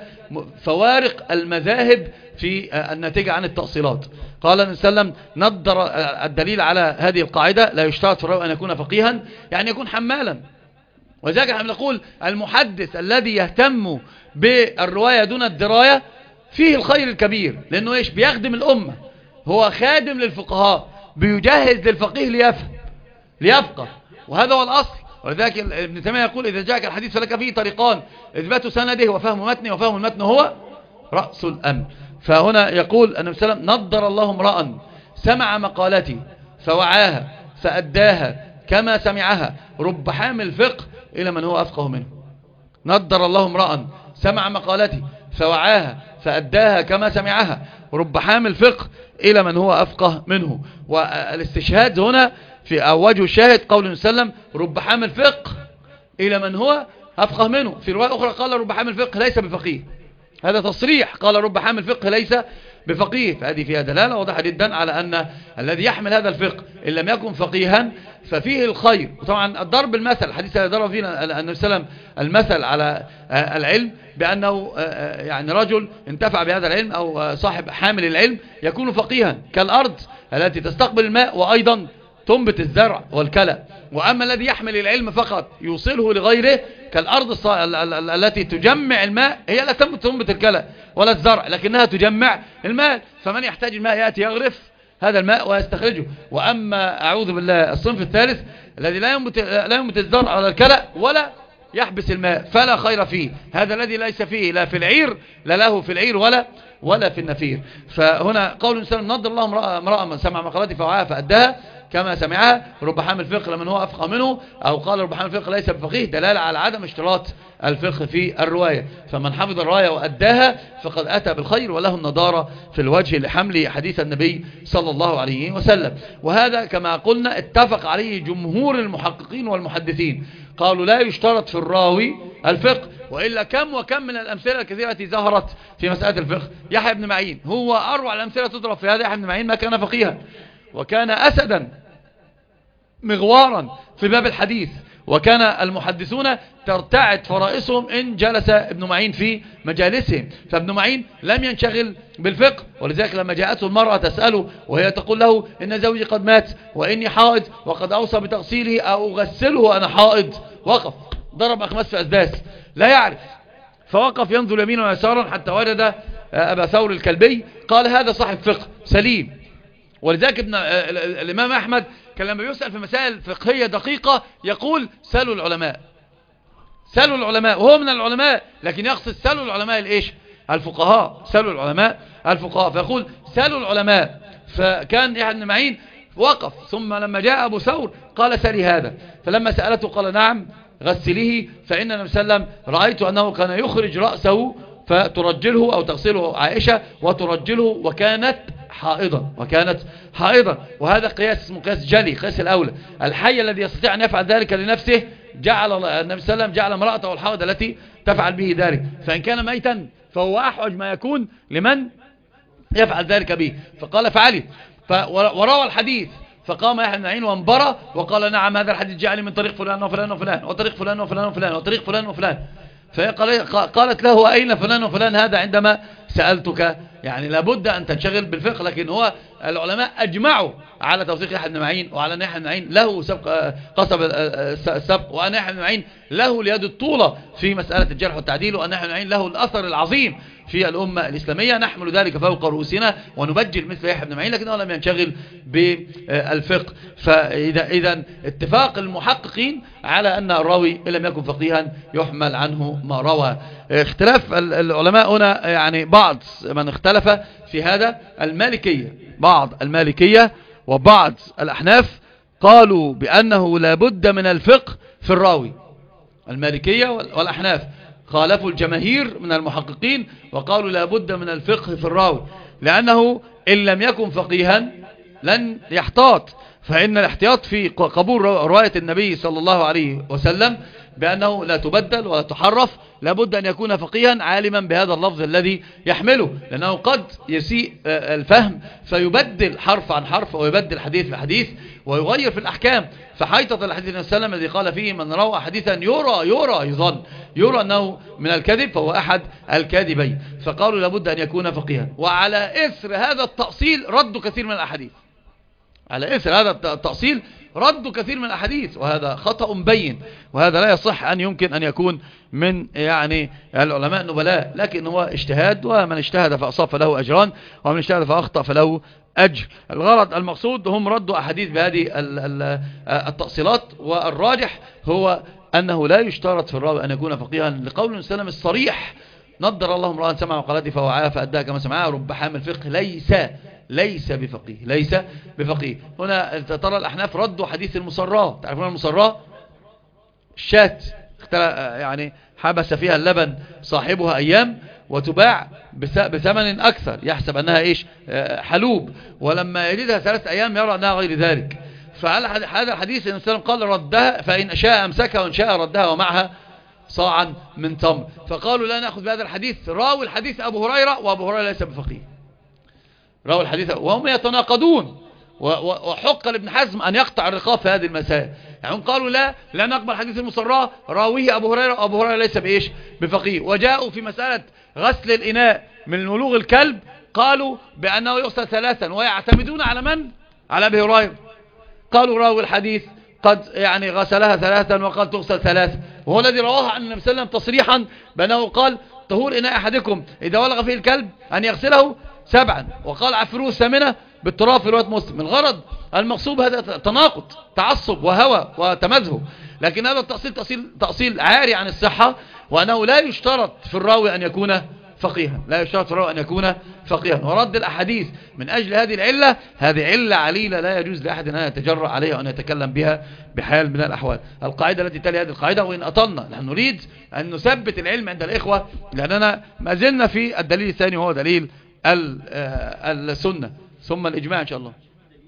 فوارق المذاهب في الناتجة عن التأصيلات. قال النبي صلى الله عليه وسلم نظر الدليل على هذه القاعدة لا يشترط في الراوي أن يكون فقيها يعني يكون حمالا. وذلك احنا نقول المحدث الذي يهتم بالرواية دون الدراية فيه الخير الكبير، لأنه إيش بيخدم الأمة، هو خادم للفقهاء، بيجهز للفقيه ليفهم ليفقه، وهذا هو الأصل. ولذلك ابن تيمية يقول إذا جاءك الحديث فلك فيه طريقان إثبات سنده وفهم متنه، وفهم المتن هو رأس الأمر. فهنا يقول النبي صلى الله عليه وسلم نضر الله امرأ سمع مقالتي فوعاها فأداها كما سمعها رب حامل فقه إلى من هو أفقه منه. نضر الله امرأ سمع مقالتي فوعاها فأداها كما سمعها رب حامل فقه إلى من هو أفقه منه. والاستشهاد هنا في أو وجه الشاهد قول النبي صلى الله عليه وسلم رب حامل فقه إلى من هو أفقه منه. في رواية أخرى قال رب حامل فقه ليس بفقيه، هذا تصريح، قال رب حامل فقه ليس بفقيه. فهذه فيها دلالة واضحة جدا على أن الذي يحمل هذا الفقه إن لم يكن فقيها ففيه الخير. وطبعا الضرب المثل الحديث الذي ضرب فينا النبي صلى الله عليه وسلم المثل على العلم بأنه يعني رجل انتفع بهذا العلم أو صاحب حامل العلم يكون فقيها كالأرض التي تستقبل الماء وأيضا تنبت الزرع والكلى. وأما الذي يحمل العلم فقط يوصله لغيره كالأرض التي تجمع الماء، هي لا تنبت الكلى ولا الزرع لكنها تجمع الماء، فمن يحتاج الماء يأتي يغرف هذا الماء ويستخرجه. وأما أعوذ بالله الصنف الثالث الذي لا ينبت, لا ينبت الزرع ولا الكلى ولا يحبس الماء فلا خير فيه، هذا الذي ليس فيه لا في العير لا له في العير ولا ولا في النفير. فهنا قول الإنسان نضر الله امرأة من سمع مقالتي فوعاها فأداها كما سمعها رب حامل فقه لمن هو أفقه منه، أو قال رب حامل فقه ليس بفقيه، دلالة على عدم اشتراط الفقه في الرواية. فمن حفظ الرواية وأداها فقد أتى بالخير وله النضارة في الوجه لحمل حديث النبي صلى الله عليه وسلم. وهذا كما قلنا اتفق عليه جمهور المحققين والمحدثين، قالوا لا يشترط في الراوي الفقه، وإلا كم وكم من الأمثلة الكثيرة التي ظهرت في مسألة الفقه. يحيى بن معين هو أروع الأمثلة تضرب في هذا. يحيى بن معين ما كان فقيها وكان أسدا مغوارا في باب الحديث، وكان المحدثون ترتعد فرائسهم إن جلس ابن معين في مجالسهم. فابن معين لم ينشغل بالفقه، ولذلك لما جاءته المرأة تسأله وهي تقول له إن زوجي قد مات وإني حائض وقد أوصى بتغسيله أو أغسله أنا حائض، وقف ضرب أخماس في أسداس لا يعرف، فوقف ينظر يمينا ويسارا حتى وجد أبا ثور الكلبي قال هذا صاحب فقه سليم. ولذلك ابن الإمام أحمد كان لما يسأل في مسائل فقهية دقيقة يقول سألوا العلماء، سلوا العلماء، وهو من العلماء، لكن يقصد سلوا العلماء الإيش؟ الفقهاء، سلوا العلماء الفقهاء، فيقول سلوا العلماء. فكان يحيى بن معين وقف، ثم لما جاء أبو ثور قال سلي هذا، فلما سألته قال نعم غسليه، فإن النبي صلى الله عليه وسلم رأيت أنه كان يخرج رأسه فترجله أو تغسله عائشة وترجله، وكانت حائضا وكانت حائضا وهذا قياس اسمه قياس جلي، قياس الأولى. الحي الذي يستطيع أن يفعل ذلك لنفسه جعل النبي صلى الله عليه وسلم جعل امرأته الحائض التي تفعل به ذلك، فإن كان ميتا فهو أحوج ما يكون لمن يفعل ذلك به. فقال فعلي، وروى الحديث، فقام يحيى بن معين وانبرى وقال نعم هذا الحديث جاءني من طريق فلان وفلان وفلان وطريق فلان وفلان وفلان وطريق فلان وفلان. فقالت له أين فلان وفلان هذا عندما سألتك؟ يعني لابد أن تنشغل بالفقه. لكن هو العلماء أجمعوا على توثيق يحيى بن معين، وعلى أن يحيى بن معين له سبق قصب السبق، وأن يحيى بن معين له اليد الطولة في مسألة الجرح والتعديل، وأن يحيى بن معين له الأثر العظيم في الأمة الإسلامية. نحمل ذلك فوق رؤوسنا ونبجل مثل يحيى بن معين، لكنه لم ينشغل بالفقه. فإذا إذا اتفاق المحققين على أن الراوي إن لم يكن فقيها يحمل عنه ما روى. اختلاف العلماء هنا، يعني بعض من اختلف في هذا المالكية، بعض المالكية وبعض الأحناف قالوا بأنه لا بد من الفقه في الراوي. المالكية والأحناف خالفوا الجماهير من المحققين وقالوا لا بد من الفقه في الراوي، لأنه إن لم يكن فقيها لن يحتاط، فإن الاحتياط في قبول رواية النبي صلى الله عليه وسلم بأنه لا تبدل ولا تحرف لابد أن يكون فقيها عالما بهذا اللفظ الذي يحمله، لأنه قد يسيء الفهم فيبدل حرف عن حرف ويبدل حديث بحديث ويغير في الأحكام. فحيطة الحديث النبي صلى الله عليه وسلم الذي قال فيه من روى حديثا يرى يرى يظن يرى أنه من الكذب فهو أحد الكاذبين، فقالوا لابد أن يكون فقيها. وعلى إثر هذا التأصيل ردوا كثير من الأحاديث، على إثر هذا التأصيل ردوا كثير من الأحاديث، وهذا خطأ مبين، وهذا لا يصح أن يمكن أن يكون من يعني العلماء النبلاء، لكن هو اجتهاد، ومن اجتهد فأصاب فله أجران، ومن اجتهد فأخطأ فله أجر. الغرض المقصود هم ردوا أحاديث بهذه التأصيلات، والراجح هو أنه لا يشترط في الراوي أن يكون فقيها، لقول السلام الصريح نضر الله امرأ سمع وقالته فوعاها فأداها كما سمعها، رب حامل فقه ليس ليس بفقيه ليس بفقيه. هنا ترى الأحناف ردوا حديث المصراة، تعرفون المصراة؟ الشات يعني حبس فيها اللبن صاحبها أيام وتباع بثمن أكثر، يحسب أنها إيش حلوب، ولما يجدها ثلاث أيام يرى أنها غير ذلك. فعلى هذا الحديث النبي صلى الله عليه وسلم قال ردها، فإن شاء أمسكها وإن شاء ردها ومعها صاعا من تمر. فقالوا لا نأخذ بهذا الحديث، راوي الحديث أبو هريرة، وأبو هريرة ليس بفقيه، راوي الحديث، وهم يتناقضون. وحق لابن حزم أن يقطع الرقاب في هذه المسائل، يعني هم قالوا لا لا نقبل حديث المصراة راويه أبو هريرة، وأبو هريرة ليس بإيش بفقيه. وجاءوا في مسألة غسل الإناء من ولوغ الكلب قالوا بأنه يغسل ثلاثا، ويعتمدون على من؟ على أبي هريرة. قالوا راوي الحديث قد يعني غسلها ثلاثا وقال تغسل ثلاثا، وهو الذي رواه عن النبي صلى الله عليه وسلم تصريحا بأنه قال طهور إناء أحدكم إذا ولغ فيه الكلب أن يغسله سبعا، وقال عفروه الثامنة بالتراب في رواية مسلم. الغرض المقصود هذا تناقض، تعصب وهوى وتمذهب، لكن هذا التأصيل تأصيل, تأصيل عاري عن الصحة، وأنه لا يشترط في الراوي أن يكون فقيها، لا يشترط في الراوي أن يكون فقيها. ورد الأحاديث من أجل هذه العلة، هذه علة عليلة لا يجوز لأحد أن يتجرأ عليها وأن يتكلم بها بحال من الأحوال. القاعدة التي تلي هذه القاعدة، وإن أطلنا نحن نريد أن نثبت العلم عند الإخوة، لأننا ما زلنا في الدليل الثاني وهو دليل السنة ثم الإجماع إن شاء الله.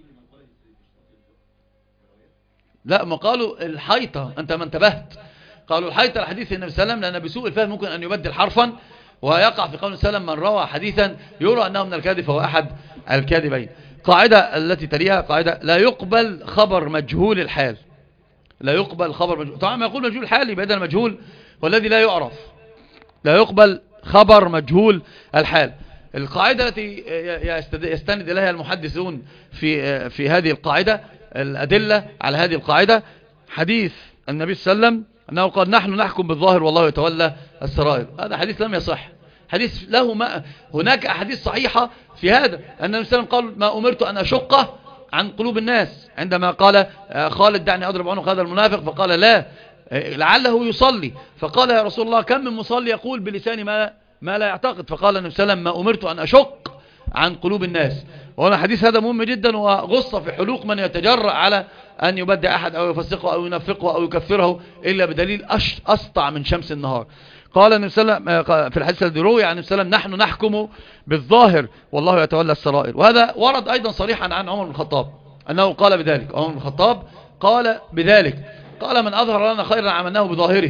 لا، ما قالوا الحيطة، أنت ما انتبهت، قالوا الحيطة الحديث النبي صلى الله عليه وسلم، لأن بسوء الفهم ممكن أن يبدل حرفا ويقع في قول السلام من روى حديثا يرى أنه من الكاذب فهو أحد الكاذبين. قاعدة التي تليها قاعدة لا يقبل خبر مجهول الحال، لا يقبل خبر مجهول. طبعا ما يقول مجهول الحال يبقى ده المجهول والذي لا يعرف، لا يقبل خبر مجهول الحال. القاعدة التي يستند إليها المحدثون في في هذه القاعدة، الأدلة على هذه القاعدة حديث النبي صلى الله عليه وسلم أنه قال نحن نحكم بالظاهر والله يتولى السرائر. هذا حديث لم يصح، حديث له ما هناك أحاديث صحيحة في هذا. النبي صلى الله عليه وسلم قال ما أمرت أن أشق عن قلوب الناس، عندما قال خالد دعني أضرب عنق هذا المنافق، فقال لا لعله يصلي، فقال يا رسول الله كم من مصلي يقول بلسان ما ما لا يعتقد؟ فقال النبي صلى الله عليه وسلم ما أمرت أن أشق عن قلوب الناس. وهنا الحديث هذا مهم جدا، وغصة في حلوق من يتجرأ على أن يبدع أحد أو يفسقه أو ينفقه أو يكفره إلا بدليل أسطع من شمس النهار. قال النبي صلى الله عليه وسلم في الحديث الذي روي عن النبي صلى الله عليه وسلم نحن نحكم بالظاهر والله يتولى السرائر. وهذا ورد أيضا صريحا عن عمر بن الخطاب أنه قال بذلك. عمر بن الخطاب قال بذلك، قال من أظهر لنا خيرا عملناه بظاهره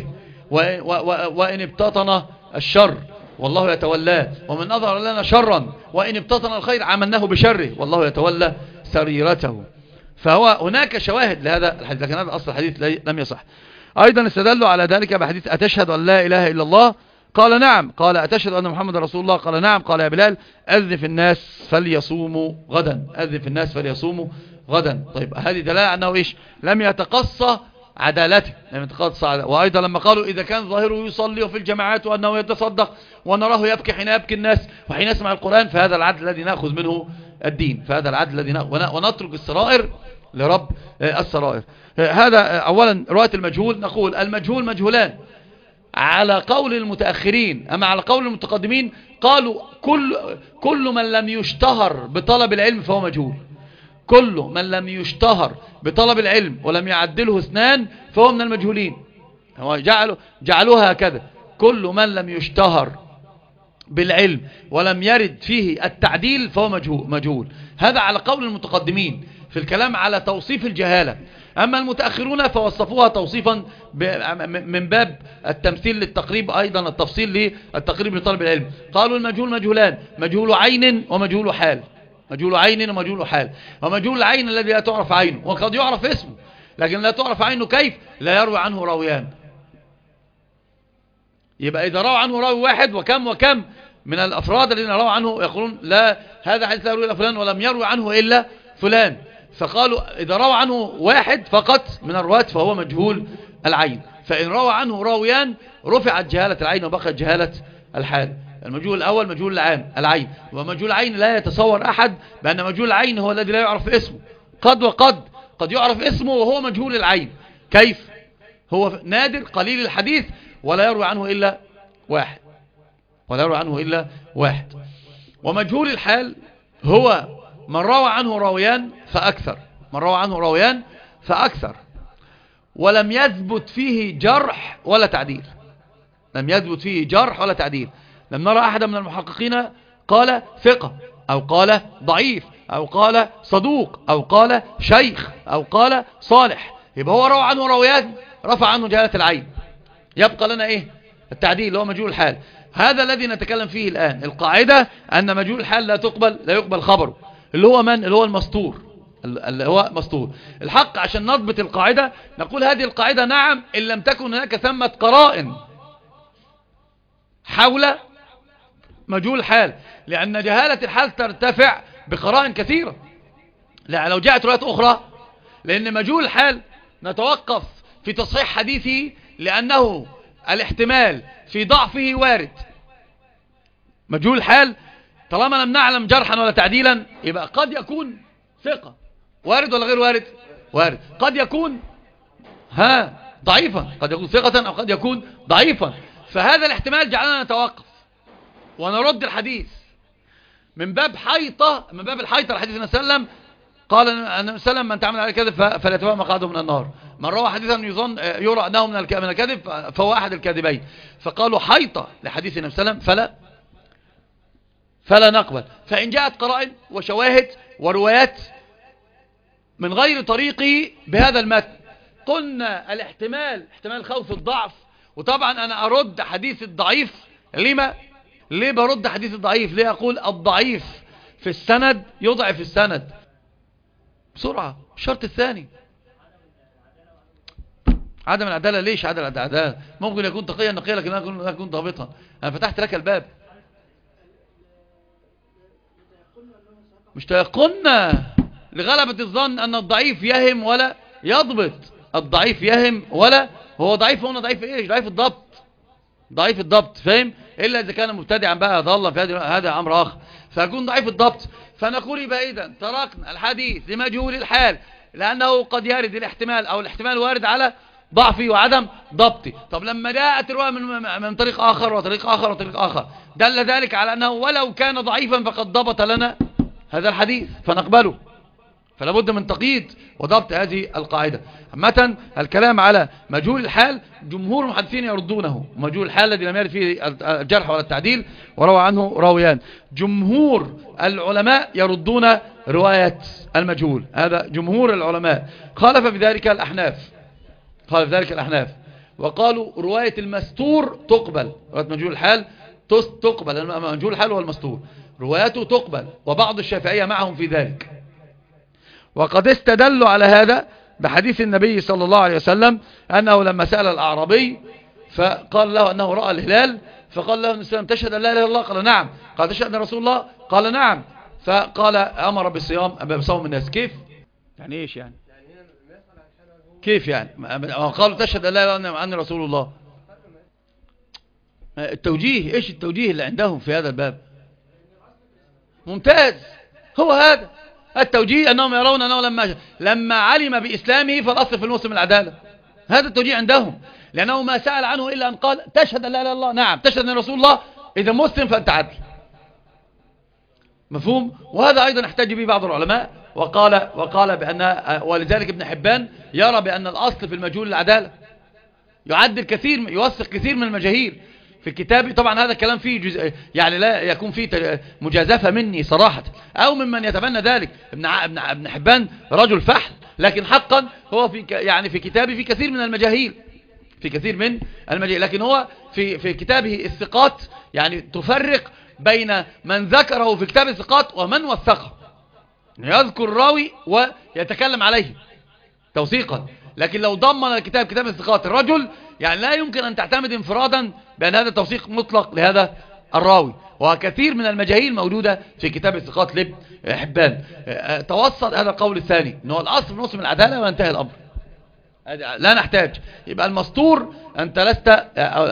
وإن ابتطن الشر والله يتولاه، ومن أظهر لنا شرا وإن ابتطن الخير عملناه بشره والله يتولى سريرته. فهو هناك شواهد لهذا الحديث، لكن هذا أصل الحديث لم يصح. أيضا استدلوا على ذلك بحديث أتشهد أن لا إله إلا الله؟ قال نعم. قال أتشهد أن محمد رسول الله؟ قال نعم. قال يا بلال أذن في الناس فليصوموا غدا، أذن في الناس فليصوموا غدا. طيب هذه دلالة أنه إيش؟ لم يتقصى عدالته، لم يتقصى عدالته. وأيضا لما قالوا إذا كان ظاهره يصلي في الجماعات وأنه يتصدق ونراه يبكي حين يبكي الناس وحين يسمع القرآن، فهذا العدل الذي نأخذ منه الدين، فهذا العدل الذي نأخذ ونترك السرائر لرب السرائر. هذا أولا. رواية المجهول، نقول المجهول مجهولان على قول المتأخرين، أما على قول المتقدمين قالوا كل, كل من لم يشتهر بطلب العلم فهو مجهول. كل من لم يشتهر بطلب العلم ولم يعدله اثنان فهو من المجهولين. جعلوا جعلوها هكذا، كل من لم يشتهر بالعلم ولم يرد فيه التعديل فهو مجهول, مجهول. هذا على قول المتقدمين في الكلام على توصيف الجهالة. أما المتأخرون فوصفوها توصيفا من باب التمثيل للتقريب، أيضا التفصيل للتقريب لطلب العلم. قالوا المجهول مجهولان، مجهول عين ومجهول حال. مجهول عين ومجهول حال. ومجهول العين الذي لا تعرف عينه، وقد يعرف اسمه لكن لا تعرف عينه. كيف؟ لا يروي عنه راويان. يبقى إذا روى عنه راوي واحد وكم وكم من الأفراد الذين روى عنه يقولون لا هذا حديث لا يروي إلا فلان ولم يروي عنه إلا فلان. فقالوا إذا روى عنه واحد فقط من الرواة فهو مجهول العين. فإن روى عنه راويان رفعت جهالة العين وبقت جهالة الحال. المجهول الأول مجهول العام العين، ومجهول العين لا يتصور أحد بأن مجهول العين هو الذي لا يعرف اسمه. قد وقد قد يعرف اسمه وهو مجهول العين. كيف؟ هو نادر قليل الحديث ولا يروي عنه إلا واحد ولا يروي عنه إلا واحد. ومجهول الحال هو من روى عنه راويان فأكثر، من روى عنه راويان فأكثر ولم يثبت فيه جرح ولا تعديل. لم يثبت فيه جرح ولا تعديل. لم نرى أحد من المحققين قال ثقة أو قال ضعيف أو قال صدوق أو قال شيخ أو قال صالح. يبقى هو روى عنه راويان رفع عنه جهالة العين. يبقى لنا إيه؟ التعديل اللي هو مجهول الحال. هذا الذي نتكلم فيه الآن. القاعدة أن مجهول الحال لا تقبل لا يقبل خبره، اللي هو من؟ اللي هو المستور، اللي هو مستور. الحق عشان نضبط القاعدة نقول هذه القاعدة نعم إن لم تكن هناك ثمة قرائن حول مجهول الحال، لأن جهالة الحال ترتفع بقرائن كثيرة. لا لو جاءت روايات أخرى، لأن مجهول الحال نتوقف في تصحيح حديثه لأنه الاحتمال في ضعفه وارد. مجهول الحال طالما لم نعلم جرحا ولا تعديلا يبقى قد يكون ثقة، وارد ولا غير وارد؟ وارد. قد يكون ها ضعيفا، قد يكون ثقة أو قد يكون ضعيفا. فهذا الاحتمال جعلنا نتوقف ونرد الحديث من باب حيطة، من باب الحيطة. الحديث النبي صلى الله عليه وسلم قال النبي صلى الله عليه وسلم من تعمل عليه كذب فليتبوأ مقعده من النار. من روى حديثا يظن يرى أنه من الكذب فهو أحد الكاذبين. فقالوا حيطة لحديث النبي صلى الله عليه وسلم فلا فلا نقبل. فإن جاءت قرائن وشواهد وروايات من غير طريقه بهذا المتن قلنا الاحتمال احتمال خوف الضعف. وطبعا أنا أرد حديث الضعيف. لما؟ ليه برد حديث الضعيف؟ ليه أقول الضعيف في السند يضعف السند بسرعة؟ الشرط الثاني عدم العدالة. ليش عدم العدالة؟ ممكن يكون تقيا نقيا لكن لا يكون ضابطا. أنا فتحت لك الباب. مش تيقنا لغلبة الظن أن الضعيف يهم ولا يضبط. الضعيف يهم ولا هو ضعيف. هنا ضعيف ايش؟ ضعيف الضبط. ضعيف الضبط، فاهم؟ إلا إذا كان مبتدعا بقى ضل في هذا أمر آخر. فيكون ضعيف الضبط. فنقول يبقى إذن تركنا الحديث لمجهول الحال لأنه قد يرد الاحتمال أو الاحتمال وارد على ضعفي وعدم ضبطي. طب لما جاءت الرواية من, من طريق آخر وطريق آخر وطريق آخر دل ذلك على أنه ولو كان ضعيفا فقد ضبط لنا هذا الحديث فنقبله. فلا بد من تقييد وضبط هذه القاعدة. عامة الكلام على مجهول الحال جمهور المحدثين يردونه، مجهول الحال الذي لم يرد فيه الجرح ولا التعديل وروى عنه راويان. جمهور العلماء يردون رواية المجهول، هذا جمهور العلماء. خالف بذلك الأحناف، خالف ذلك الأحناف وقالوا رواية المستور تقبل، رواية مجهول الحال تقبل، مجهول الحال والمستور روايته تقبل، وبعض الشافعية معهم في ذلك. وقد استدلوا على هذا بحديث النبي صلى الله عليه وسلم أنه لما سأل الأعرابي فقال له أنه رأى الهلال، فقال له النبي تشهد أن لا إله إلا الله؟ قال نعم. قال تشهد أن رسول الله؟ قال نعم. فقال أمر بالصيام بصوم الناس. كيف يعني؟ إيش يعني كيف يعني؟ قالوا تشهد أن لا إله إلا الله أن رسول الله. التوجيه، إيش التوجيه اللي عندهم في هذا الباب؟ ممتاز، هو هذا التوجيه، أنهم يرون أنه لما لما علم بإسلامه فالأصل في المسلم العدالة. هذا التوجيه عندهم، لأنه ما سأل عنه إلا أن قال تشهد أن لا إله إلا الله؟ نعم. تشهد أن رسول الله؟ إذا مسلم فأنت عدل. مفهوم؟ وهذا أيضا احتج به بعض العلماء وقال وقال بأن، ولذلك ابن حبان يرى بأن الأصل في المجهول العدالة، يعدل كثير، يوثق كثير من المجاهيل في الكتاب. طبعا هذا الكلام فيه جزء يعني لا يكون فيه مجازفة مني صراحة أو ممن يتبنى ذلك. ابن ابن ابن حبان رجل فحل، لكن حقا هو في يعني في كتابه في كثير من المجاهيل، في كثير من المجاهيل، لكن هو في في كتابه الثقات يعني تفرق بين من ذكره في كتاب الثقات ومن وثقه. يذكر الراوي ويتكلم عليه توثيقا، لكن لو ضمن الكتاب كتاب الثقات الرجل يعني لا يمكن أن تعتمد انفرادا بأن هذا توثيق مطلق لهذا الراوي. وكثير من المجاهيل موجودة في كتاب الثقات لابن حبان. توسط هذا القول الثاني أنه الأصل في مسلم العدالة وانتهى الأمر، لا نحتاج. يبقى المستور أنت لست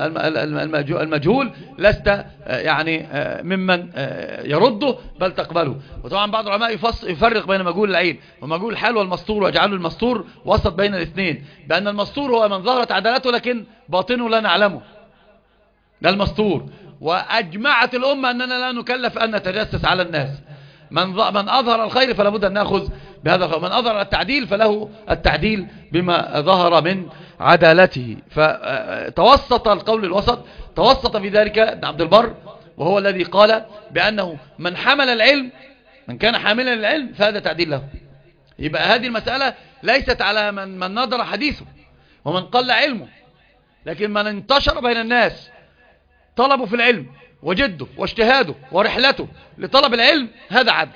المجهول لست يعني ممن يرده بل تقبله. وطبعا بعض العلماء يفرق بين مجهول العين ومجهول الحال والمستور، ويجعله المستور وسط بين الاثنين، بأن المستور هو من ظهرت عدالته لكن باطنه لا نعلمه، ده المستور. وأجمعت الأمة أننا لا نكلف أن نتجسس على الناس. من من أظهر الخير فلا بد أن نأخذ بهذا الخير، من أظهر التعديل فله التعديل بما ظهر من عدالته. فتوسط القول الوسط، توسط في ذلك ابن عبد البر، وهو الذي قال بأنه من حمل العلم، من كان حاملا للعلم فهذا تعديل له. يبقى هذه المسألة ليست على من, من نظر حديثه ومن قل علمه، لكن من انتشر بين الناس طلبوا في العلم وجده واجتهاده ورحلته لطلب العلم، هذا عدل.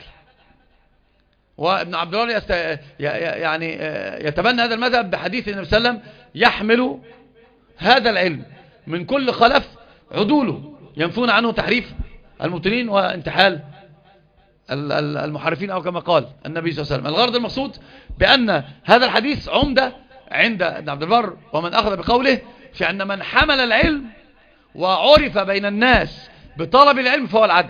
وابن عبد الله يست... يعني يتبنى هذا المذهب بحديث النبي صلى الله عليه وسلم يحمل هذا العلم من كل خلف عدوله ينفون عنه تحريف المبطلين وانتحال المحرفين، أو كما قال النبي صلى الله عليه وسلم. الغرض المقصود بأن هذا الحديث عمدة عند ابن عبد البر ومن أخذ بقوله في أن من حمل العلم وعرف بين الناس بطلب العلم فهو العدل.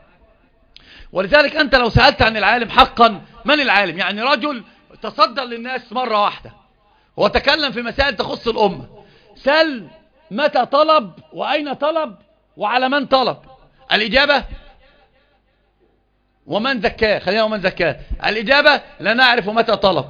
ولذلك أنت لو سألت عن العالم حقا، من العالم؟ يعني رجل تصدر للناس مرة واحدة وتكلم في مسائل تخص الأمة، سل متى طلب وأين طلب وعلى من طلب؟ الإجابة ومن زكاه، خلينا ومن زكاه. الإجابة لا نعرف متى طلب.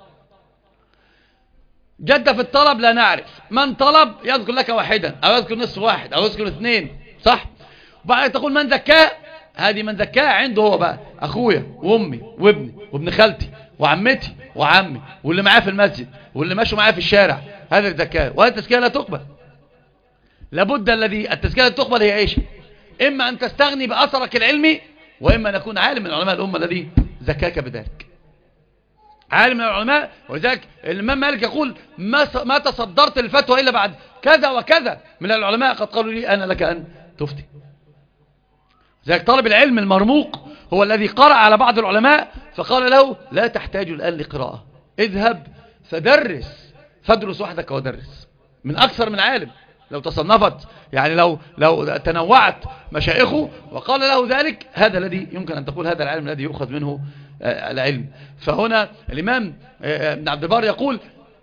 جد في الطلب لا نعرف. من طلب يذكر لك واحدا أو يذكر نصف واحد أو يذكر اثنين، صح؟ وبعد تقول من زكاه، هذه من زكاه عنده هو بقى أخويا وأمي وابني وابن خالتي وعمتي وعمي واللي معاه في المسجد واللي ماشوا معاه في الشارع، هذا الزكاه. وهذه التزكية لا تقبل. لابد الذي التزكية لا تقبل هي ايش؟ إما أن تستغني بأثرك العلمي، وإما أن يكون عالم من علماء الأمة الذي زكاك بذلك، عالم من العلماء. ولذلك الإمام مالك يقول ما ما تصدرت الفتوى إلا بعد كذا وكذا من العلماء قد قالوا لي أنا لك أن تفتي. لذلك طالب العلم المرموق هو الذي قرأ على بعض العلماء فقال له لا تحتاج الآن لقراءة، اذهب فدرس، فادرس وحدك ودرس من أكثر من عالم. لو تصنفت يعني لو لو تنوعت مشايخه وقال له ذلك، هذا الذي يمكن أن تقول هذا العلم الذي يؤخذ منه العلم. فهنا الإمام ابن عبد البر يقول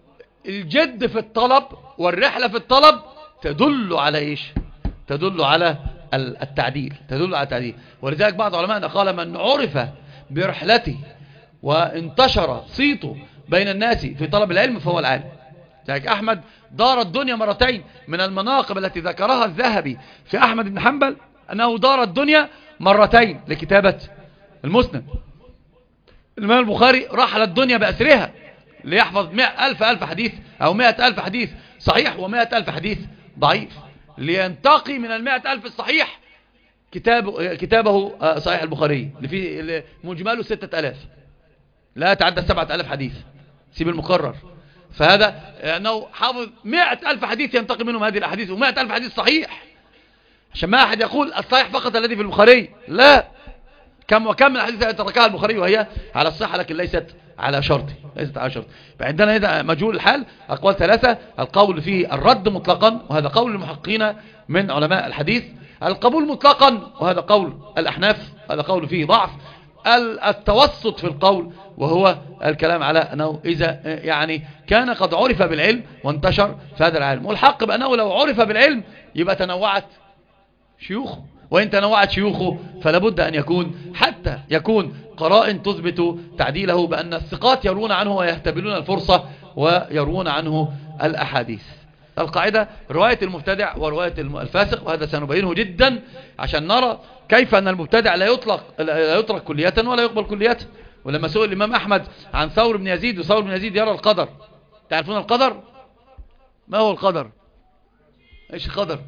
الجد في الطلب والرحلة في الطلب تدل على إيش؟ تدل على التعديل، تدل على التعديل. ولذلك بعض علماءنا قال من عرف برحلته وانتشر صيته بين الناس في طلب العلم فهو العالم. لذلك أحمد دار الدنيا مرتين. من المناقب التي ذكرها الذهبي في أحمد بن حنبل أنه دار الدنيا مرتين لكتابة المسند. الإمام البخاري رحل الدنيا بأسرها ليحفظ مئة ألف ألف حديث أو مئة ألف حديث صحيح ومئة ألف حديث ضعيف، لينتقي من المئة ألف الصحيح كتاب كتابه صحيح البخاري اللي فيه مجمله ستة ألاف لا يتعدى سبعة ألاف حديث، سيب المقرر. فهذا أنه حافظ مئة ألف حديث ينتقي منهم هذه الأحاديث ومئة ألف حديث صحيح، عشان ما أحد يقول الصحيح فقط الذي في البخاري، لا، كم وكم من الحديث التي تركها البخاري وهي على الصحة لكن ليست على شرطه، ليست على شرطه. فعندنا هذا مجهول الحال. أقوال ثلاثة: القول فيه الرد مطلقا وهذا قول المحققين من علماء الحديث، القبول مطلقا وهذا قول الأحناف، هذا قول فيه ضعف، التوسط في القول وهو الكلام على أنه إذا يعني كان قد عرف بالعلم وانتشر فهذا العلم. والحق بأنه لو عرف بالعلم يبقى تنوعت شيوخه، وإن تنوعت شيوخه فلا بد أن يكون حتى يكون قرائن تثبت تعديله، بأن الثقات يروون عنه ويهتبلون الفرصة ويروون عنه الأحاديث. القاعدة رواية المبتدع ورواية الفاسق، وهذا سنبينه جدا عشان نرى كيف أن المبتدع لا يطلق لا يترك كلية ولا يقبل كلية. ولما سئل الإمام أحمد عن ثور بن يزيد وثور بن يزيد يرى القدر، تعرفون القدر؟ ما هو القدر؟ ايش القدر؟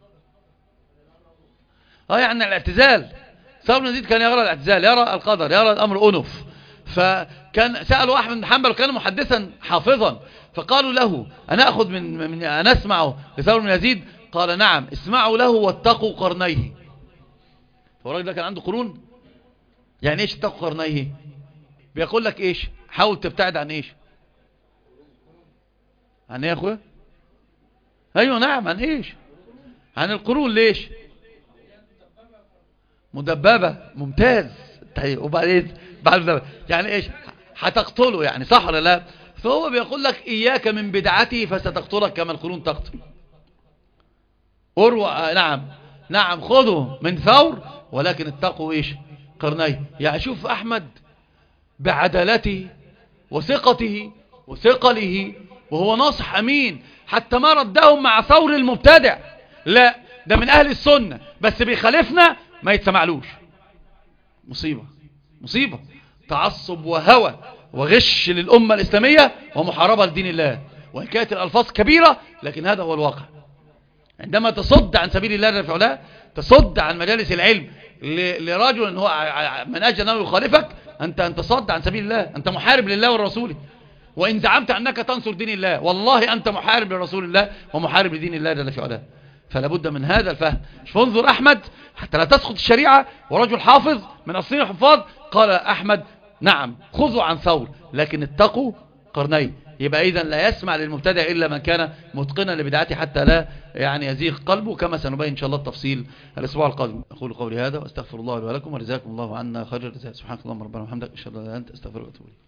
اه يعني الاعتزال. ثور بن يزيد كان يرى الاعتزال، يرى القدر، يرى الأمر أنف. فكان سألوا أحمد بن حنبل وكان محدثا حافظا، فقالوا له أنا أخذ من, من أنا أسمعه لثور بن يزيد، قال نعم اسمعوا له واتقوا قرنيه. فالراجل ده كان عنده قرون. يعني ايش اتقوا قرنيه؟ بيقول لك ايش؟ حاول تبتعد عن ايش؟ عن ايه يا اخويا؟ ايوه نعم، عن ايش؟ عن القرون. ليش؟ مدببة. ممتاز. طيب وبعدين بعد يعني ايش؟ هتقتله يعني، صح ولا لا؟ فهو بيقول لك اياك من بدعتي فستقتلك كما القرون تقتل. اروى نعم نعم خذوا من ثور ولكن اتقوا ايش؟ قرنيه. يعني شوف احمد بعدالته وثقته وثقله وهو ناصح امين، حتى ما ردهم مع ثور المبتدع، لا ده من اهل السنة بس بيخالفنا ما يتسمعلوش. مصيبة مصيبة. تعصب وهوى وغش للأمة الإسلامية ومحاربة لدين الله، وإن كانت الألفاظ كبيرة لكن هذا هو الواقع. عندما تصد عن سبيل الله جل وعلا، تصد عن مجالس العلم لرجل هو من أجل أنه يخالفك، أنت أنت صد عن سبيل الله، أنت محارب لله والرسول. وإن زعمت أنك تنصر دين الله والله أنت محارب لرسول الله ومحارب لدين الله جل وعلا. فلا بد من هذا الفهم. فانظر أحمد حتى لا تسقط الشريعة، ورجل حافظ من أصلين الحفاظ قال أحمد نعم خذوا عن ثور لكن اتقوا قرنيه. يبقى إذن لا يسمع للمبتدع إلا من كان متقنا لبدعته حتى لا يعني يزيغ قلبه، كما سنبين إن شاء الله التفصيل الأسبوع القادم. أقول قولي هذا وأستغفر الله لي ولكم، ورزاكم الله عنا خير الرزاق. سبحانك اللهم ربنا وبحمدك، أشهد أن لا إله إلا أنت، أستغفرك وأتوب إليك.